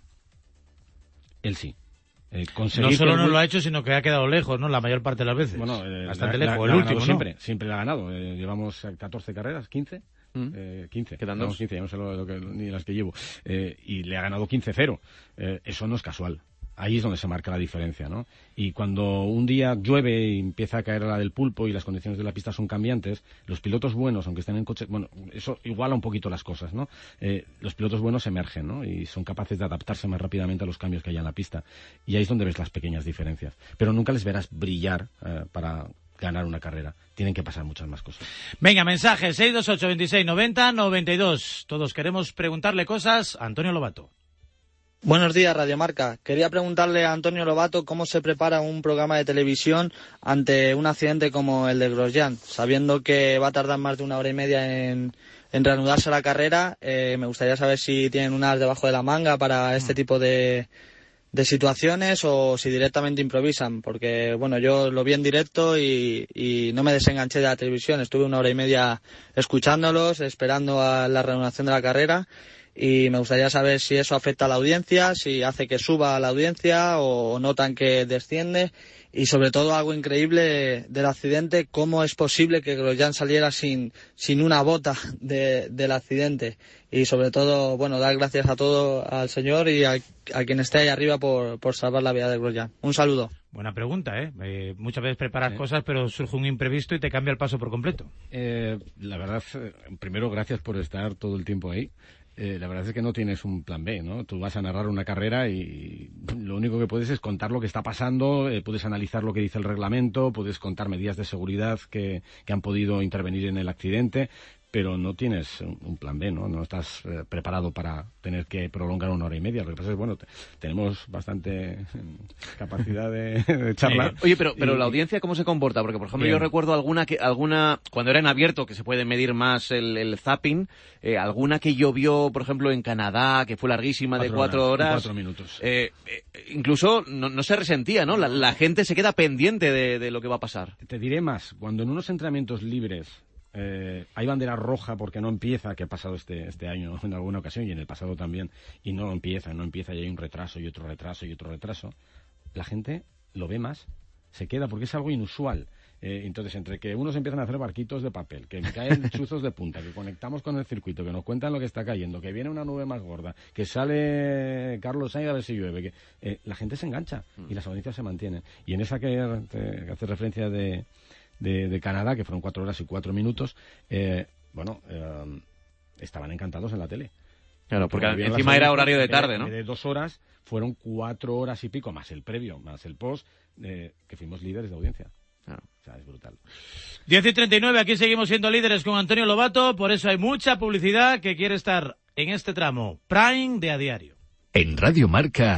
Él sí. Eh, no solo el... no lo ha hecho, sino que ha quedado lejos, ¿no? La mayor parte de las veces. Bueno, eh, bastante la, lejos. La, el la último, ¿no? Siempre, siempre la ha ganado. Eh, llevamos catorce carreras, quince. Mm. Eh, quince. Quedan no, dos. quince, ya no sé lo, lo que, ni las que llevo. Eh, y le ha ganado quince cero. Eh, eso no es casual. Ahí es donde se marca la diferencia, ¿no? Y cuando un día llueve y empieza a caer la del pulpo y las condiciones de la pista son cambiantes, los pilotos buenos, aunque estén en coche, bueno, eso iguala un poquito las cosas, ¿no? Eh, los pilotos buenos emergen, ¿no? Y son capaces de adaptarse más rápidamente a los cambios que hay en la pista. Y ahí es donde ves las pequeñas diferencias. Pero nunca les verás brillar eh, para ganar una carrera. Tienen que pasar muchas más cosas. Venga, mensaje seis dos ocho, veintiséis, noventa, noventa y dos. Todos queremos preguntarle cosas a Antonio Lobato. Buenos días, Radio Marca. Quería preguntarle a Antonio Lobato cómo se prepara un programa de televisión ante un accidente como el de Grosjean, sabiendo que va a tardar más de una hora y media en, en reanudarse la carrera. Eh, me gustaría saber si tienen un as debajo de la manga para este tipo de, de situaciones o si directamente improvisan, porque bueno, yo lo vi en directo y, y no me desenganché de la televisión. Estuve una hora y media escuchándolos, esperando a la reanudación de la carrera. Y me gustaría saber si eso afecta a la audiencia, si hace que suba a la audiencia o notan que desciende. Y sobre todo algo increíble del accidente, cómo es posible que Grosjean saliera sin, sin una bota de, del accidente. Y sobre todo, bueno, dar gracias a todo al señor y a, a quien esté ahí arriba por, por salvar la vida de Grosjean. Un saludo. Buena pregunta, ¿eh? eh muchas veces preparas sí. cosas, pero surge un imprevisto y te cambia el paso por completo. Eh, la verdad, primero, gracias por estar todo el tiempo ahí. Eh, la verdad es que no tienes un plan B, ¿no? Tú vas a narrar una carrera y lo único que puedes es contar lo que está pasando, eh, puedes analizar lo que dice el reglamento, puedes contar medidas de seguridad que, que han podido intervenir en el accidente, pero no tienes un plan B, ¿no? No estás eh, preparado para tener que prolongar una hora y media. Lo que pasa es, bueno, te, tenemos bastante capacidad de, de charlar. Oye, pero, pero y, la audiencia, ¿cómo se comporta? Porque, por ejemplo, bien. yo recuerdo alguna, que alguna cuando era en abierto, que se puede medir más el, el zapping, eh, alguna que llovió, por ejemplo, en Canadá, que fue larguísima, cuatro de cuatro horas. horas. Cuatro minutos. Eh, eh, incluso no, no se resentía, ¿no? La, la gente se queda pendiente de, de lo que va a pasar. Te diré más, cuando en unos entrenamientos libres Eh, hay bandera roja porque no empieza, que ha pasado este, este año en alguna ocasión y en el pasado también, y no empieza, no empieza y hay un retraso y otro retraso y otro retraso, la gente lo ve más, se queda porque es algo inusual. Eh, entonces, entre que unos empiezan a hacer barquitos de papel, que caen chuzos de punta, que conectamos con el circuito, que nos cuentan lo que está cayendo, que viene una nube más gorda, que sale Carlos Sainz a ver si llueve, que eh, la gente se engancha y las audiencias se mantienen. Y en esa que, que hace referencia de, de, de Canadá, que fueron cuatro horas y cuatro minutos, eh, bueno, eh, estaban encantados en la tele. Claro, porque encima era horario de tarde, ¿no? De dos horas, fueron cuatro horas y pico, más el previo, más el post, eh, que fuimos líderes de audiencia. Claro. O sea, es brutal. diez y treinta y nueve, aquí seguimos siendo líderes con Antonio Lobato, por eso hay mucha publicidad que quiere estar en este tramo Prime de A Diario. En Radio Marca,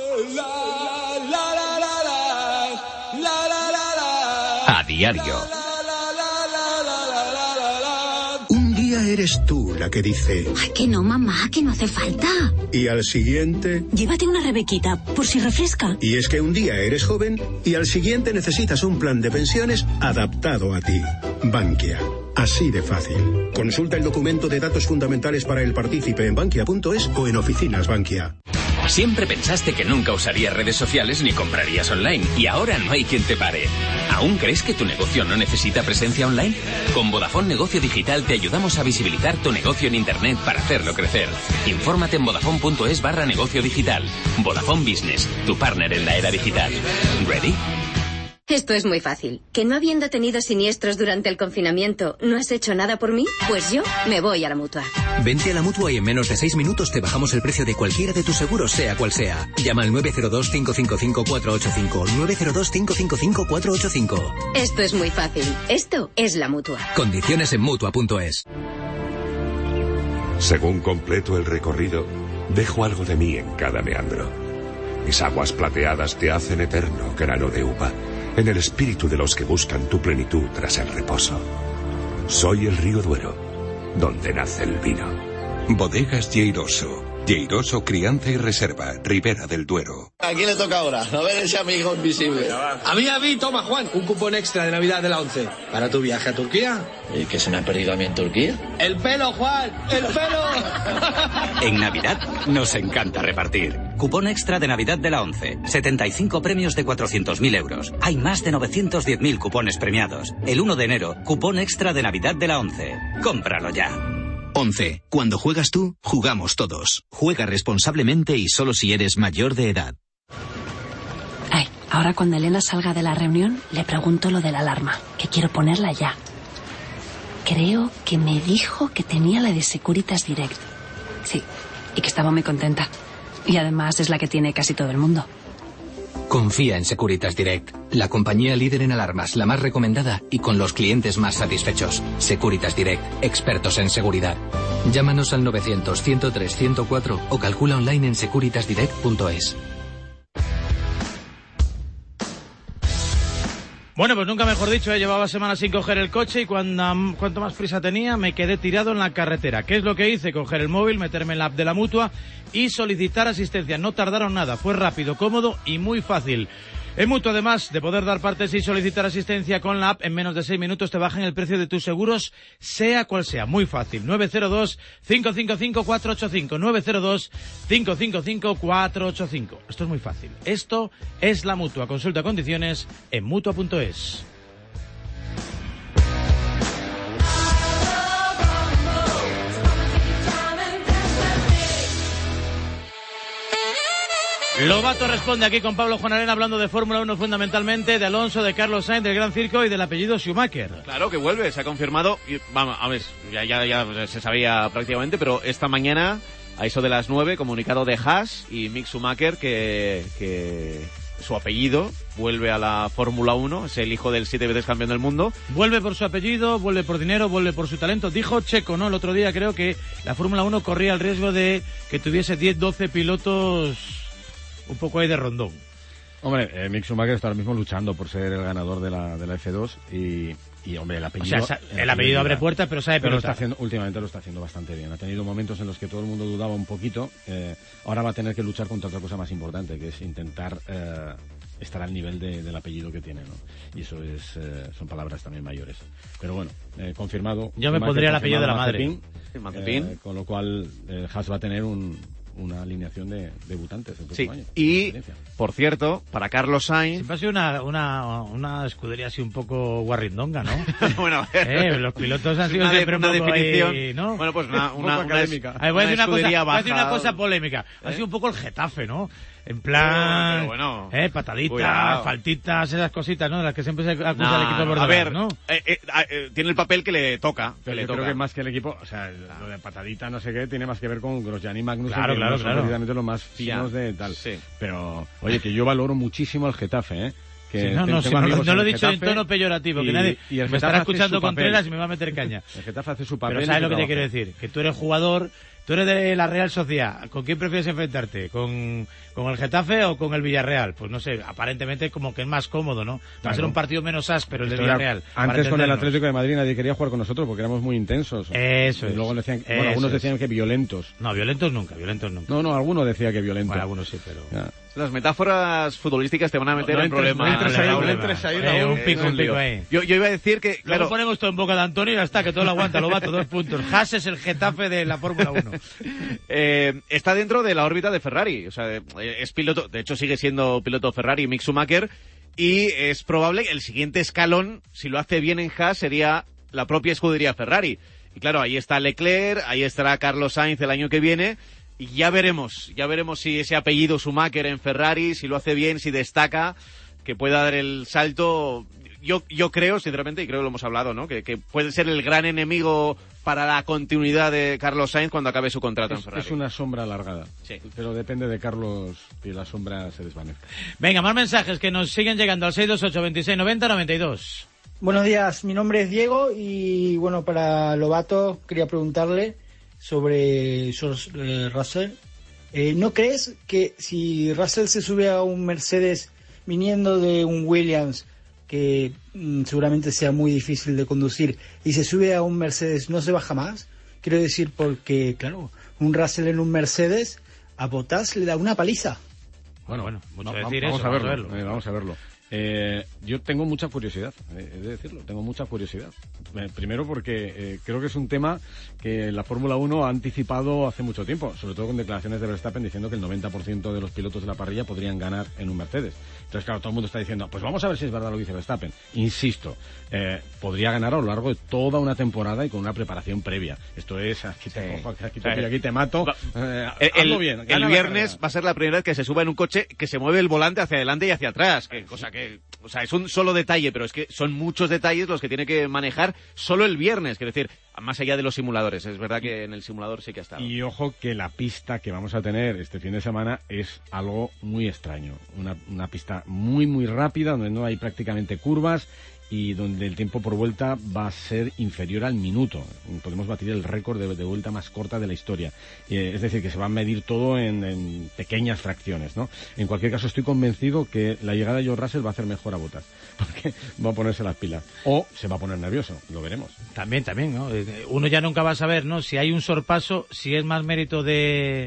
A Diario. Un día eres tú la que dice... Ay, que no, mamá, que no hace falta. Y al siguiente... Llévate una Rebequita, por si refresca. Y es que un día eres joven y al siguiente necesitas un plan de pensiones adaptado a ti. Bankia. Así de fácil. Consulta el documento de datos fundamentales para el partícipe en bankia punto es o en oficinas Bankia. Siempre pensaste que nunca usarías redes sociales ni comprarías online y ahora no hay quien te pare. ¿Aún crees que tu negocio no necesita presencia online? Con Vodafone Negocio Digital te ayudamos a visibilizar tu negocio en Internet para hacerlo crecer. Infórmate en vodafone punto es barra negocio digital. Vodafone Business, tu partner en la era digital. ¿Ready? Esto es muy fácil. ¿Que no habiendo tenido siniestros durante el confinamiento, no has hecho nada por mí? Pues yo me voy a la Mutua. Vente a la Mutua y en menos de seis minutos te bajamos el precio de cualquiera de tus seguros, sea cual sea. Llama al nueve cero dos, cinco cinco cinco, cuatro ocho cinco. nueve cero dos, cinco cinco cinco, cuatro ocho cinco. Esto es muy fácil. Esto es la Mutua. Condiciones en Mutua punto es. Según completo el recorrido, dejo algo de mí en cada meandro. Mis aguas plateadas te hacen eterno grano de uva, en el espíritu de los que buscan tu plenitud tras el reposo. Soy el río Duero, donde nace el vino. Bodegas Lleiroso. Lleiroso Crianza y Reserva, Ribera del Duero. ¿A quién le toca ahora? A ver ese amigo invisible. A mí, a mí, toma Juan, un cupón extra de Navidad de la once. ¿Para tu viaje a Turquía? ¿Y qué se me ha perdido a mí en Turquía? ¡El pelo, Juan! ¡El pelo! En Navidad nos encanta repartir. Cupón extra de Navidad de la once. setenta y cinco premios de cuatrocientos mil euros. Hay más de novecientos diez mil cupones premiados. El uno de enero, cupón extra de Navidad de la once. Cómpralo ya. once. Cuando juegas tú, jugamos todos. Juega responsablemente y solo si eres mayor de edad. Ay, ahora cuando Elena salga de la reunión, le pregunto lo de la alarma, que quiero ponerla ya. Creo que me dijo que tenía la de Securitas Direct. Sí, y que estaba muy contenta. Y además es la que tiene casi todo el mundo. Confía en Securitas Direct, la compañía líder en alarmas, la más recomendada y con los clientes más satisfechos. Securitas Direct, expertos en seguridad. Llámanos al novecientos, ciento tres, ciento cuatro o calcula online en securitas direct punto es. Bueno, pues nunca mejor dicho, ¿eh? Llevaba semanas sin coger el coche y cuando, cuanto más prisa tenía me quedé tirado en la carretera. ¿Qué es lo que hice? Coger el móvil, meterme en la app de la Mutua y solicitar asistencia. No tardaron nada, fue rápido, cómodo y muy fácil. En Mutua, además de poder dar partes y solicitar asistencia con la app, en menos de seis minutos te bajan el precio de tus seguros, sea cual sea. Muy fácil. nueve cero dos, cinco cinco cinco, cuatro ocho cinco. nueve cero dos, cinco cinco cinco, cuatro ocho cinco. Esto es muy fácil. Esto es la Mutua. Consulta condiciones en Mutua punto es. Lobato responde aquí con Pablo Juan Arena hablando de Fórmula uno fundamentalmente, de Alonso, de Carlos Sainz, del Gran Circo y del apellido Schumacher. Claro que vuelve, se ha confirmado, y, vamos, a ver, ya, ya, ya se sabía prácticamente, pero esta mañana, a eso de las nueve, comunicado de Haas y Mick Schumacher que, que su apellido vuelve a la Fórmula uno, es el hijo del siete veces campeón del mundo. Vuelve por su apellido, vuelve por dinero, vuelve por su talento. Dijo Checo, ¿no? El otro día creo que la Fórmula uno corría el riesgo de que tuviese diez, doce pilotos un poco ahí de rondón. Hombre, eh, Mick Schumacher está ahora mismo luchando por ser el ganador de la, de la F dos y, y, hombre, el apellido... O sea, el, el apellido abre puertas, pero sabe pero lo pelota. está haciendo, últimamente lo está haciendo bastante bien. Ha tenido momentos en los que todo el mundo dudaba un poquito. Eh, ahora va a tener que luchar contra otra cosa más importante, que es intentar eh, estar al nivel de, del apellido que tiene, ¿no? Y eso es eh, son palabras también mayores. Pero bueno, eh, confirmado... Yo me pondría el apellido de la madre. Mazepin, eh, con lo cual eh, Haas va a tener un... una alineación de debutantes el Sí, próximo año. y, por cierto, para Carlos Sainz... Siempre ha sido una, una, una escudería así un poco guarrindonga, ¿no? Bueno, eh, los pilotos han sido una, siempre una un poco definición, ahí, ¿no? bueno, pues una, una, una, académica. A ver, voy a decir una, cosa, voy a decir una cosa polémica. Ha sido un poco el Getafe, ¿no? En plan, pero bueno, eh, pataditas, cuidado. faltitas, esas cositas, ¿no? De las que siempre se acusa No, al equipo de no, Bordalás, a ver, ¿no? Eh, eh, eh, tiene el papel que le toca. Pero que le yo toca. creo que más que el equipo, o sea, lo de patadita no sé qué, tiene más que ver con Grosjean y Magnussen, Claro, que claro, no son claro. precisamente los más finos Ya, de tal. sí. Pero, oye, que yo valoro muchísimo al Getafe, ¿eh? Que Sí, no, te- no, tengo sí, no, amigos no lo he en dicho en Getafe tono peyorativo, y- que nadie y el me Getafe estará hace escuchando su papel. Contreras y me va a meter caña. El Getafe hace su papel. Pero y ¿sabes su lo que te trabajo. quiero decir? Que tú eres jugador, tú eres de la Real Sociedad. ¿Con quién prefieres enfrentarte? ¿Con, con el Getafe o con el Villarreal? Pues no sé, aparentemente como que es más cómodo, ¿no? Va a Claro. ser un partido menos áspero el de Esto era- Villarreal. para Antes con el entendernos. Atlético de Madrid nadie quería jugar con nosotros porque éramos muy intensos. Eso y es. luego decían, bueno, Eso algunos es. decían que violentos. No, violentos nunca, violentos nunca. No, no, alguno decía que violentos. Bueno, algunos sí, pero... Ya. Las metáforas futbolísticas te van a meter No en entres- problemas. no entres ahí, Raúl. no entres ahí, Eh, Raúl. un pico, Es un lío. pico ahí. Yo, yo iba a decir que, Luego claro, ponemos todo en boca de Antonio y ya está, que todo lo aguanta, lo bato, dos puntos. Haas es el Getafe de la Fórmula uno. eh, está dentro de la órbita de Ferrari. O sea, eh, es piloto, de hecho sigue siendo piloto Ferrari, Mick Schumacher, y es probable que el siguiente escalón, si lo hace bien en Haas, sería la propia escudería Ferrari. Y claro, ahí está Leclerc, ahí estará Carlos Sainz el año que viene, y ya veremos, ya veremos si ese apellido Schumacher en Ferrari, si lo hace bien, si destaca, que pueda dar el salto. Yo, yo creo, sinceramente, y creo que lo hemos hablado, ¿no? Que, que puede ser el gran enemigo para la continuidad de Carlos Sainz cuando acabe su contrato en Es, Ferrari. es una sombra alargada. Sí. Pero depende de Carlos que la sombra se desvanezca. Venga, más mensajes que nos siguen llegando al seis dos ocho, veintiséis, noventa, noventa y dos. Buenos días, mi nombre es Diego y bueno, para Lobato quería preguntarle sobre George eh, Russell. Eh, ¿No crees que si Russell se sube a un Mercedes viniendo de un Williams, que mm, seguramente sea muy difícil de conducir, y se sube a un Mercedes, no se baja más? Quiero decir porque, claro, un Russell en un Mercedes a Bottas le da una paliza. Bueno, bueno, mucho va- decir vamos, eso, a vamos a verlo, verlo. eh, vamos a verlo. Eh, yo tengo mucha curiosidad, eh, he de decirlo, tengo mucha curiosidad. Eh, primero porque eh, creo que es un tema que la Fórmula uno ha anticipado hace mucho tiempo, sobre todo con declaraciones de Verstappen diciendo que el noventa por ciento de los pilotos de la parrilla podrían ganar en un Mercedes. Entonces, claro, todo el mundo está diciendo, pues vamos a ver si es verdad lo que dice Verstappen. Insisto, eh, podría ganar a lo largo de toda una temporada y con una preparación previa. Esto es, aquí te cojo, aquí te, pillo, aquí te mato. Eh, El, hazlo el- bien, el gana la viernes carrera. va a ser la primera vez que se suba en un coche que se mueve el volante hacia adelante y hacia atrás. Que, cosa que, o sea, es un solo detalle, pero es que son muchos detalles los que tiene que manejar solo el viernes. Quiero decir, más allá de los simuladores. Es verdad que en el simulador sí que ha estado. Y ojo que la pista que vamos a tener este fin de semana es algo muy extraño. Una, una pista muy, muy rápida, donde no hay prácticamente curvas y donde el tiempo por vuelta va a ser inferior al minuto. Podemos batir el récord de, de vuelta más corta de la historia. Eh, es decir, que se va a medir todo en, en pequeñas fracciones, ¿no? En cualquier caso, estoy convencido que la llegada de George Russell va a hacer mejor a Bottas, porque va a ponerse las pilas. O se va a poner nervioso, lo veremos. También, también, ¿no? Eh, Uno ya nunca va a saber, ¿no? Si hay un sorpaso, si es más mérito de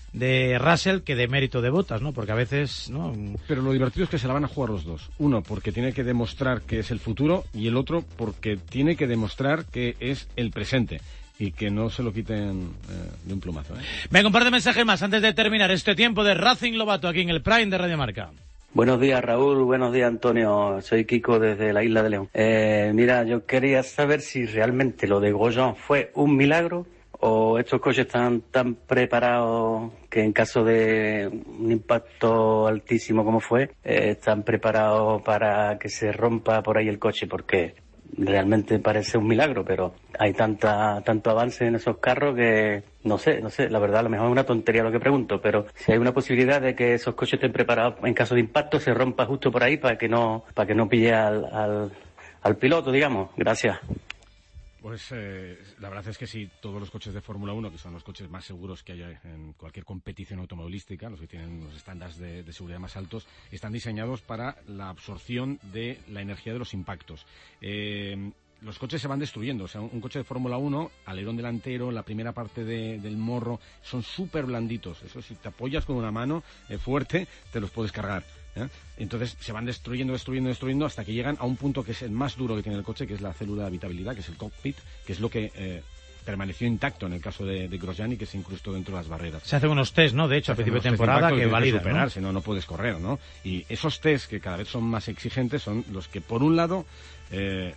de Russell que de mérito de Bottas, ¿no? Porque a veces, ¿no? Pero lo divertido es que se la van a jugar los dos. Uno, porque tiene que demostrar que es el futuro, y el otro, porque tiene que demostrar que es el presente. Y que no se lo quiten eh, de un plumazo, ¿eh? Venga, un par de mensajes más antes de terminar este tiempo de Racing Lobato aquí en el Prime de Radio Marca. Buenos días, Raúl. Buenos días, Antonio. Soy Kiko desde la Isla de León. Eh, mira, yo quería saber si realmente lo de Grosjean fue un milagro o estos coches están tan preparados que en caso de un impacto altísimo como fue, eh, están preparados para que se rompa por ahí el coche, porque realmente parece un milagro, pero hay tanta tanto avance en esos carros que no sé, no sé, la verdad a lo mejor es una tontería lo que pregunto, pero si hay una posibilidad de que esos coches estén preparados en caso de impacto, se rompa justo por ahí para que no para que no pille al, al, al piloto, digamos. Gracias. Pues eh, la verdad es que sí, todos los coches de Fórmula uno, que son los coches más seguros que hay en cualquier competición automovilística, los que tienen los estándares de, de seguridad más altos, están diseñados para la absorción de la energía de los impactos. Eh, los coches se van destruyendo, o sea, un, un coche de Fórmula uno, alerón delantero, la primera parte de, del morro, son súper blanditos. Eso, si te apoyas con una mano eh, fuerte, te los puedes cargar. ¿Eh? Entonces se van destruyendo, destruyendo, destruyendo hasta que llegan a un punto que es el más duro que tiene el coche, que es la célula de habitabilidad, que es el cockpit, que es lo que eh, permaneció intacto en el caso de, de Grosjean y que se incrustó dentro de las barreras. Se hacen unos test, ¿no? De hecho, a principio de temporada que validan, superar, ¿no? Si no, no puedes correr, ¿no? Y esos test que cada vez son más exigentes son los que, por un lado, eh,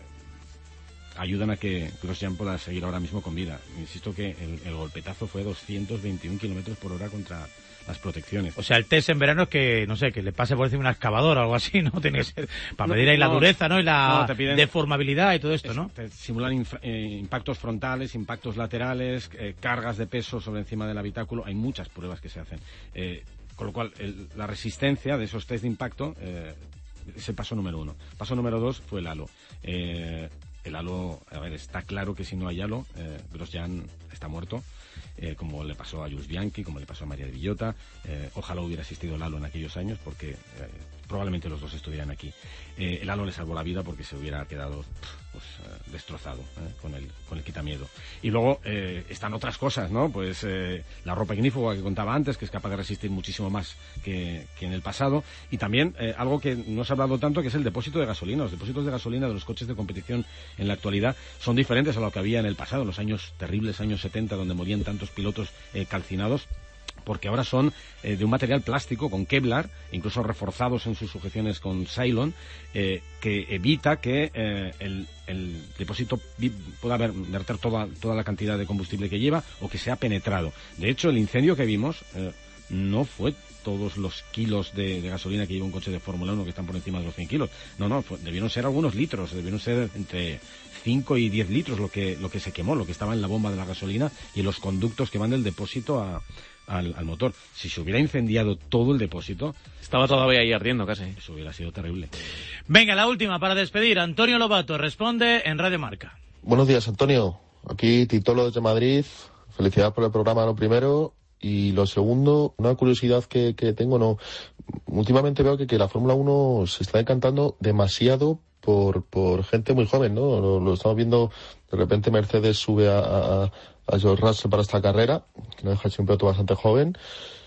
ayudan a que Grosjean pueda seguir ahora mismo con vida. Insisto que el, el golpetazo fue doscientos veintiún kilómetros por hora contra las protecciones. O sea, el test en verano es que, no sé, que le pase por encima una excavadora o algo así, ¿no? Tiene que ser para medir ahí no, la dureza, ¿no? Y la no, te piden, deformabilidad y todo esto, ¿no? Te simulan eh, impactos frontales, impactos laterales, eh, cargas de peso sobre encima del habitáculo. Hay muchas pruebas que se hacen. Eh, con lo cual, el, la resistencia de esos test de impacto eh, es el paso número uno. Paso número dos fue el halo. Eh, el halo, a ver, está claro que si no hay halo, eh, Grosjean está muerto. Eh, como le pasó a Jules Bianchi, como le pasó a María de Villota. Eh, ojalá hubiera existido el halo en aquellos años, porque eh, probablemente los dos estuvieran aquí. Eh, el halo le salvó la vida porque se hubiera quedado pues, eh, destrozado eh, con el con el quitamiedo. Y luego eh, están otras cosas, ¿no? Pues eh, la ropa ignífuga que contaba antes, que es capaz de resistir muchísimo más que, que en el pasado. Y también eh, algo que no se ha hablado tanto, que es el depósito de gasolina. Los depósitos de gasolina de los coches de competición en la actualidad son diferentes a lo que había en el pasado, en los años terribles, años setenta, donde morían tantos pilotos eh, calcinados, porque ahora son eh, de un material plástico con Kevlar, incluso reforzados en sus sujeciones con Cylon, eh, que evita que eh, el, el depósito pueda ver, verter toda, toda la cantidad de combustible que lleva o que sea penetrado. De hecho, el incendio que vimos eh, no fue todos los kilos de, de gasolina que lleva un coche de Fórmula uno, que están por encima de los cien kilos. No, no, fue, debieron ser algunos litros, debieron ser entre cinco y diez litros lo que, lo que se quemó, lo que estaba en la bomba de la gasolina y en los conductos que van del depósito a, al, al motor. Si se hubiera incendiado todo el depósito... Estaba todavía ahí ardiendo casi. Eso hubiera sido terrible. Venga, la última para despedir. Antonio Lobato responde en Radio Marca. Buenos días, Antonio. Aquí Titolo desde Madrid. Felicidades por el programa, lo primero. Y lo segundo, una curiosidad que, que tengo, no. Últimamente veo que, que la Fórmula uno se está decantando demasiado por, por gente muy joven, ¿no? Lo, lo estamos viendo, de repente Mercedes sube a, a, a George Russell para esta carrera, que no deja de ser un piloto bastante joven.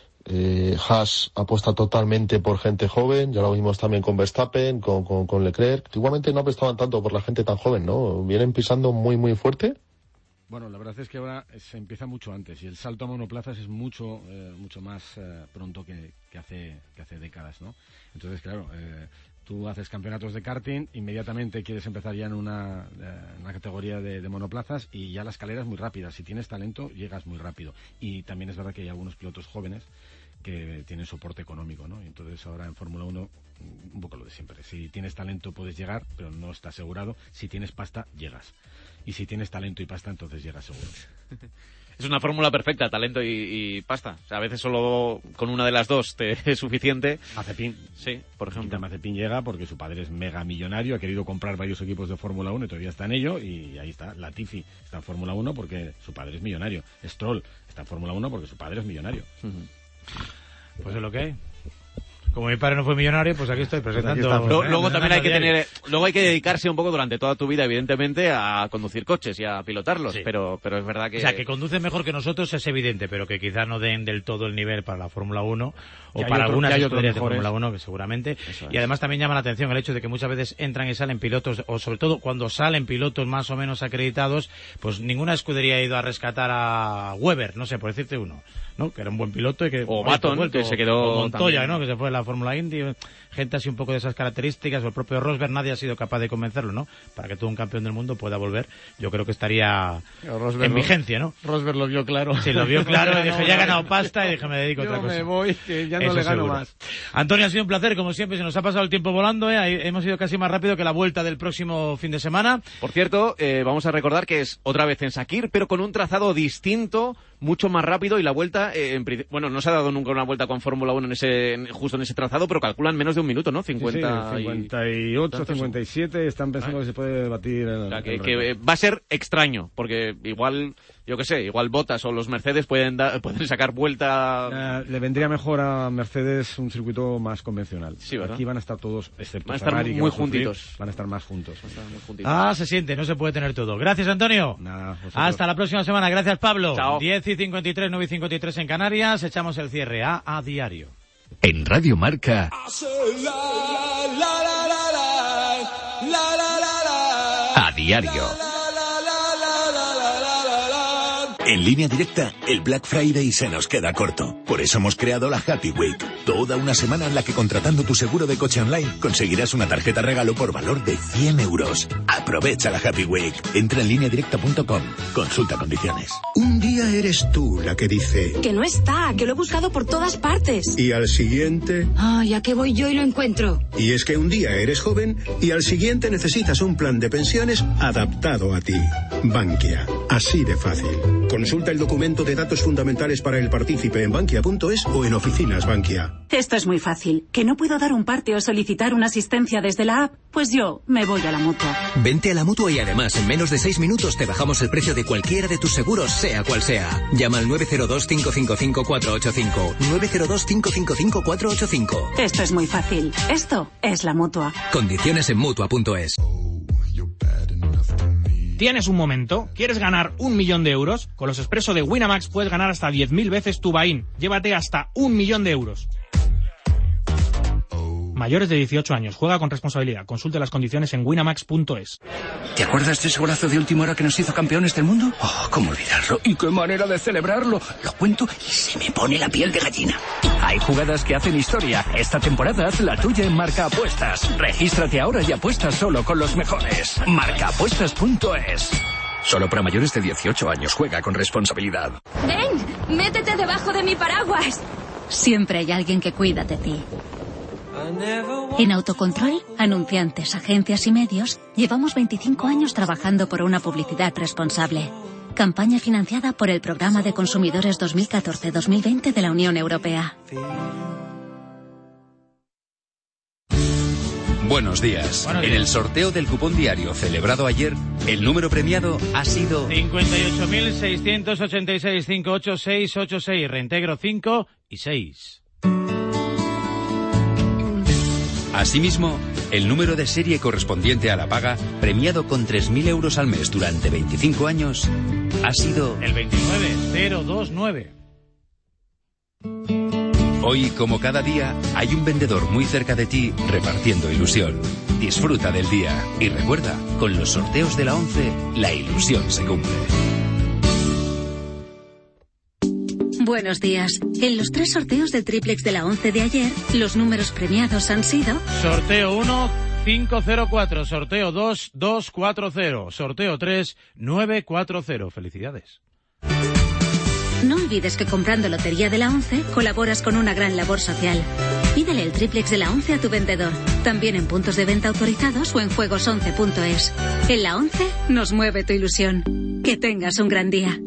Eh, Haas apuesta totalmente por gente joven, ya lo vimos también con Verstappen, con, con, con Leclerc. Igualmente no apostaban tanto por la gente tan joven, ¿no? Vienen pisando muy, muy fuerte. Bueno, la verdad es que ahora se empieza mucho antes y el salto a monoplazas es mucho eh, mucho más eh, pronto que, que hace que hace décadas, ¿no? Entonces, claro, eh, tú haces campeonatos de karting, inmediatamente quieres empezar ya en una, eh, una categoría de, de monoplazas y ya la escalera es muy rápida. Si tienes talento, llegas muy rápido. Y también es verdad que hay algunos pilotos jóvenes que tienen soporte económico, ¿no? Y entonces ahora en Fórmula uno, un poco lo de siempre. Si tienes talento puedes llegar, pero no está asegurado. Si tienes pasta, llegas. Y si tienes talento y pasta, entonces llegas seguro. Es una fórmula perfecta, talento y, y pasta. O sea, a veces solo con una de las dos te es suficiente. Mazepin. Sí, por ejemplo. Mazepin llega porque su padre es mega millonario, ha querido comprar varios equipos de Fórmula uno y todavía está en ello. Y ahí está, Latifi está en Fórmula uno porque su padre es millonario. Stroll está en Fórmula uno porque su padre es millonario. Uh-huh. Pues es lo que hay. Como mi padre no fue millonario, pues aquí estoy presentando. Pues aquí luego, luego también hay que tener, luego hay que dedicarse un poco durante toda tu vida, evidentemente, a conducir coches y a pilotarlos, sí. pero, pero es verdad que... O sea, que conducen mejor que nosotros es evidente, pero que quizás no den del todo el nivel para la Fórmula uno o para otro, algunas escuderías de Fórmula uno, que seguramente. Y además también llama la atención el hecho de que muchas veces entran y salen pilotos, o sobre todo cuando salen pilotos más o menos acreditados, pues ninguna escudería ha ido a rescatar a Weber, no sé, por decirte uno, ¿no? Que era un buen piloto y que... O Baton, vuelto, que se quedó... O Montoya, también. ¿no? Que se fue a la Fórmula Indy, gente así un poco de esas características, o el propio Rosberg, nadie ha sido capaz de convencerlo, ¿no? Para que todo un campeón del mundo pueda volver, yo creo que estaría Rosberg, en vigencia, ¿no? Rosberg lo vio claro. Sí, lo vio claro y dijo, ya he ganado pasta y dije, me dedico a otra cosa. Yo me voy, que ya no Eso le gano seguro. más. Antonio, ha sido un placer, como siempre, se nos ha pasado el tiempo volando, ¿eh? Hemos ido casi más rápido que la vuelta del próximo fin de semana. Por cierto, eh, vamos a recordar que es otra vez en Sakir, pero con un trazado distinto, mucho más rápido, y la vuelta, eh, en, bueno, no se ha dado nunca una vuelta con Fórmula uno en ese, en, justo en ese trazado, pero calculan menos de un minuto, ¿no? cincuenta Sí, sí, cincuenta y ocho, cincuenta y siete, están pensando ah. que se puede batir el, o sea, que, que va a ser extraño, porque igual, yo qué sé, igual Bottas o los Mercedes pueden, da, pueden sacar vuelta... Uh, le vendría mejor a Mercedes un circuito más convencional. Sí, ¿verdad? Aquí van a estar todos, excepto van a estar Ferrari, muy que juntitos. Sufrir, van a estar más juntos. Van a estar muy juntitos. Ah, se siente, no se puede tener todo. Gracias, Antonio. Nada, hasta la próxima semana. Gracias, Pablo. Chao. diez y cincuenta y tres, nueve y cincuenta y tres en Canarias. Echamos el cierre a A Diario. En Radio Marca, A Diario. En Línea Directa, el Black Friday se nos queda corto. Por eso hemos creado la Happy Week. Toda una semana en la que contratando tu seguro de coche online conseguirás una tarjeta regalo por valor de cien euros. Aprovecha la Happy Week. Entra en línea directa punto com. Consulta condiciones. Un día eres tú la que dice... Que no está, que lo he buscado por todas partes. Y al siguiente... Ay, ¿a qué voy yo y lo encuentro? Y es que un día eres joven y al siguiente necesitas un plan de pensiones adaptado a ti. Bankia. Así de fácil. Consulta el documento de datos fundamentales para el partícipe en bankia punto es o en oficinas Bankia. Esto es muy fácil. ¿Que no puedo dar un parte o solicitar una asistencia desde la app? Pues yo me voy a la Mutua. Vente a la Mutua y además en menos de seis minutos te bajamos el precio de cualquiera de tus seguros, sea cual sea. Llama al nueve cero dos, cinco cinco cinco, cuatro ocho cinco. nueve cero dos, cinco cinco cinco, cuatro ocho cinco. Esto es muy fácil. Esto es la Mutua. Condiciones en Mutua punto es. ¿Tienes un momento? ¿Quieres ganar un millón de euros? Con los expresos de Winamax puedes ganar hasta diez mil veces tu buy-in. Llévate hasta un millón de euros. Mayores de dieciocho años. Juega con responsabilidad. Consulte las condiciones en winamax punto es. ¿Te acuerdas de ese golazo de última hora que nos hizo campeones del mundo? Oh, cómo olvidarlo. ¿Y qué manera de celebrarlo? Lo cuento y se me pone la piel de gallina. Hay jugadas que hacen historia. Esta temporada haz la tuya en Marca Apuestas. Regístrate ahora y apuesta solo con los mejores. marca apuestas punto es. Solo para mayores de dieciocho años. Juega con responsabilidad. ¡Ven! ¡Métete debajo de mi paraguas! Siempre hay alguien que cuida de ti. En Autocontrol, anunciantes, agencias y medios, llevamos veinticinco años trabajando por una publicidad responsable. Campaña financiada por el Programa de Consumidores dos mil catorce dos mil veinte de la Unión Europea. Buenos días. Buenos días. En el sorteo del cupón diario celebrado ayer, el número premiado ha sido... cincuenta y ocho mil seiscientos ochenta y seis, cincuenta y ocho mil seiscientos ochenta y seis, reintegro cinco y seis. Asimismo, el número de serie correspondiente a la paga, premiado con tres mil euros al mes durante veinticinco años, ha sido... El veintinueve mil veintinueve. Hoy, como cada día, hay un vendedor muy cerca de ti repartiendo ilusión. Disfruta del día y recuerda, con los sorteos de la once, la ilusión se cumple. Buenos días. En los tres sorteos del triplex de la once de ayer, los números premiados han sido... Sorteo uno, cinco cero cuatro. Sorteo dos, dos cuatro cero. Sorteo tres, nueve cuatro cero. Felicidades. No olvides que comprando Lotería de la once colaboras con una gran labor social. Pídele el triplex de la once a tu vendedor. También en puntos de venta autorizados o en juegos once punto es. En la once nos mueve tu ilusión. Que tengas un gran día.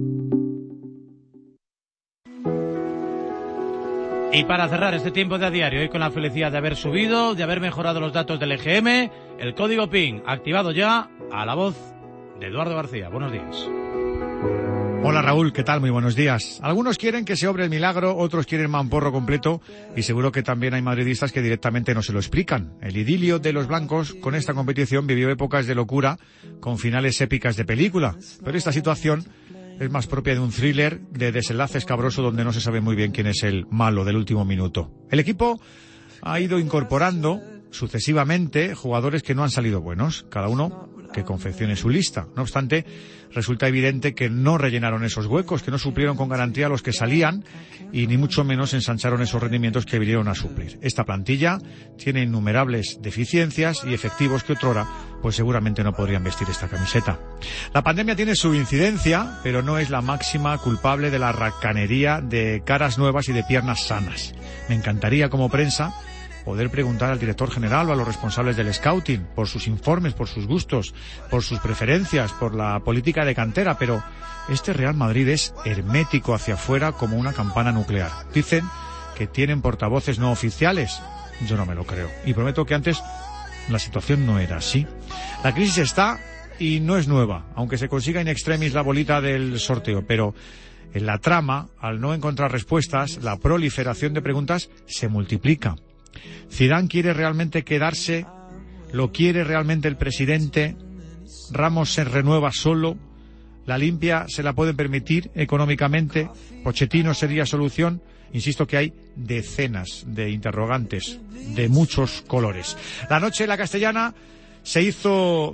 Y para cerrar este tiempo de a diario, hoy con la felicidad de haber subido, de haber mejorado los datos del E G M, el código PIN activado ya a la voz de Eduardo García. Buenos días. Hola Raúl, ¿qué tal? Muy buenos días. Algunos quieren que se obre el milagro, otros quieren mamporro completo y seguro que también hay madridistas que directamente no se lo explican. El idilio de los blancos con esta competición vivió épocas de locura con finales épicas de película, pero esta situación es más propia de un thriller de desenlace escabroso donde no se sabe muy bien quién es el malo del último minuto. El equipo ha ido incorporando sucesivamente jugadores que no han salido buenos, cada uno que confeccione su lista. No obstante, resulta evidente que no rellenaron esos huecos, que no suplieron con garantía a los que salían y ni mucho menos ensancharon esos rendimientos que vinieron a suplir. Esta plantilla tiene innumerables deficiencias y efectivos que otrora pues seguramente no podrían vestir esta camiseta. La pandemia tiene su incidencia, pero no es la máxima culpable de la racanería de caras nuevas y de piernas sanas. Me encantaría como prensa poder preguntar al director general o a los responsables del scouting por sus informes, por sus gustos, por sus preferencias, por la política de cantera, pero este Real Madrid es hermético hacia afuera como una campana nuclear. Dicen que tienen portavoces no oficiales. Yo no me lo creo. Y prometo que antes la situación no era así. La crisis está y no es nueva, aunque se consiga in extremis la bolita del sorteo, pero en la trama, al no encontrar respuestas, la proliferación de preguntas se multiplica. ¿Zidane quiere realmente quedarse? ¿Lo quiere realmente el presidente? ¿Ramos se renueva solo? ¿La limpia se la pueden permitir económicamente? ¿Pochettino sería solución? Insisto que hay decenas de interrogantes de muchos colores. La noche en la Castellana se hizo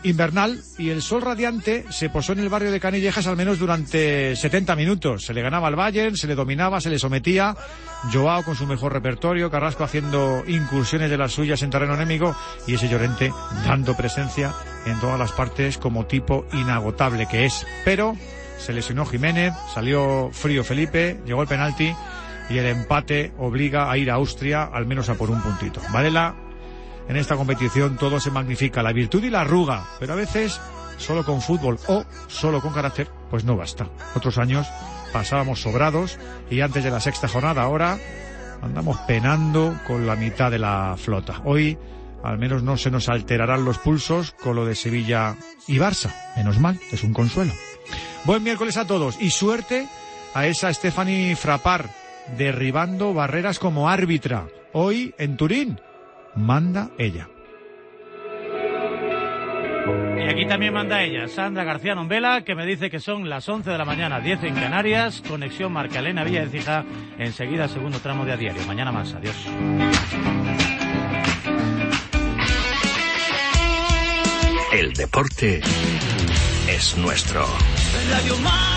invernal y el sol radiante se posó en el barrio de Canillejas al menos durante setenta minutos. Se le ganaba al Bayern, se le dominaba, se le sometía. Joao con su mejor repertorio, Carrasco haciendo incursiones de las suyas en terreno enemigo y ese Llorente dando presencia en todas las partes como tipo inagotable que es. Pero se lesionó Jiménez, salió frío Felipe, llegó el penalti y el empate obliga a ir a Austria al menos a por un puntito. Varela, en esta competición todo se magnifica, la virtud y la arruga, pero a veces solo con fútbol o solo con carácter pues no basta. Otros años pasábamos sobrados y antes de la sexta jornada ahora andamos penando con la mitad de la flota. Hoy al menos no se nos alterarán los pulsos con lo de Sevilla y Barça. Menos mal, es un consuelo. Buen miércoles a todos y suerte a esa Stephanie Frappart, derribando barreras como árbitra. Hoy en Turín manda ella. Y aquí también manda ella, Sandra García Nombela, que me dice que son las once de la mañana, diez en Canarias. Conexión Marca Elena Villa de Cija. Enseguida segundo tramo de A Diario. Mañana más. Adiós. El deporte es nuestro. Radio Mar.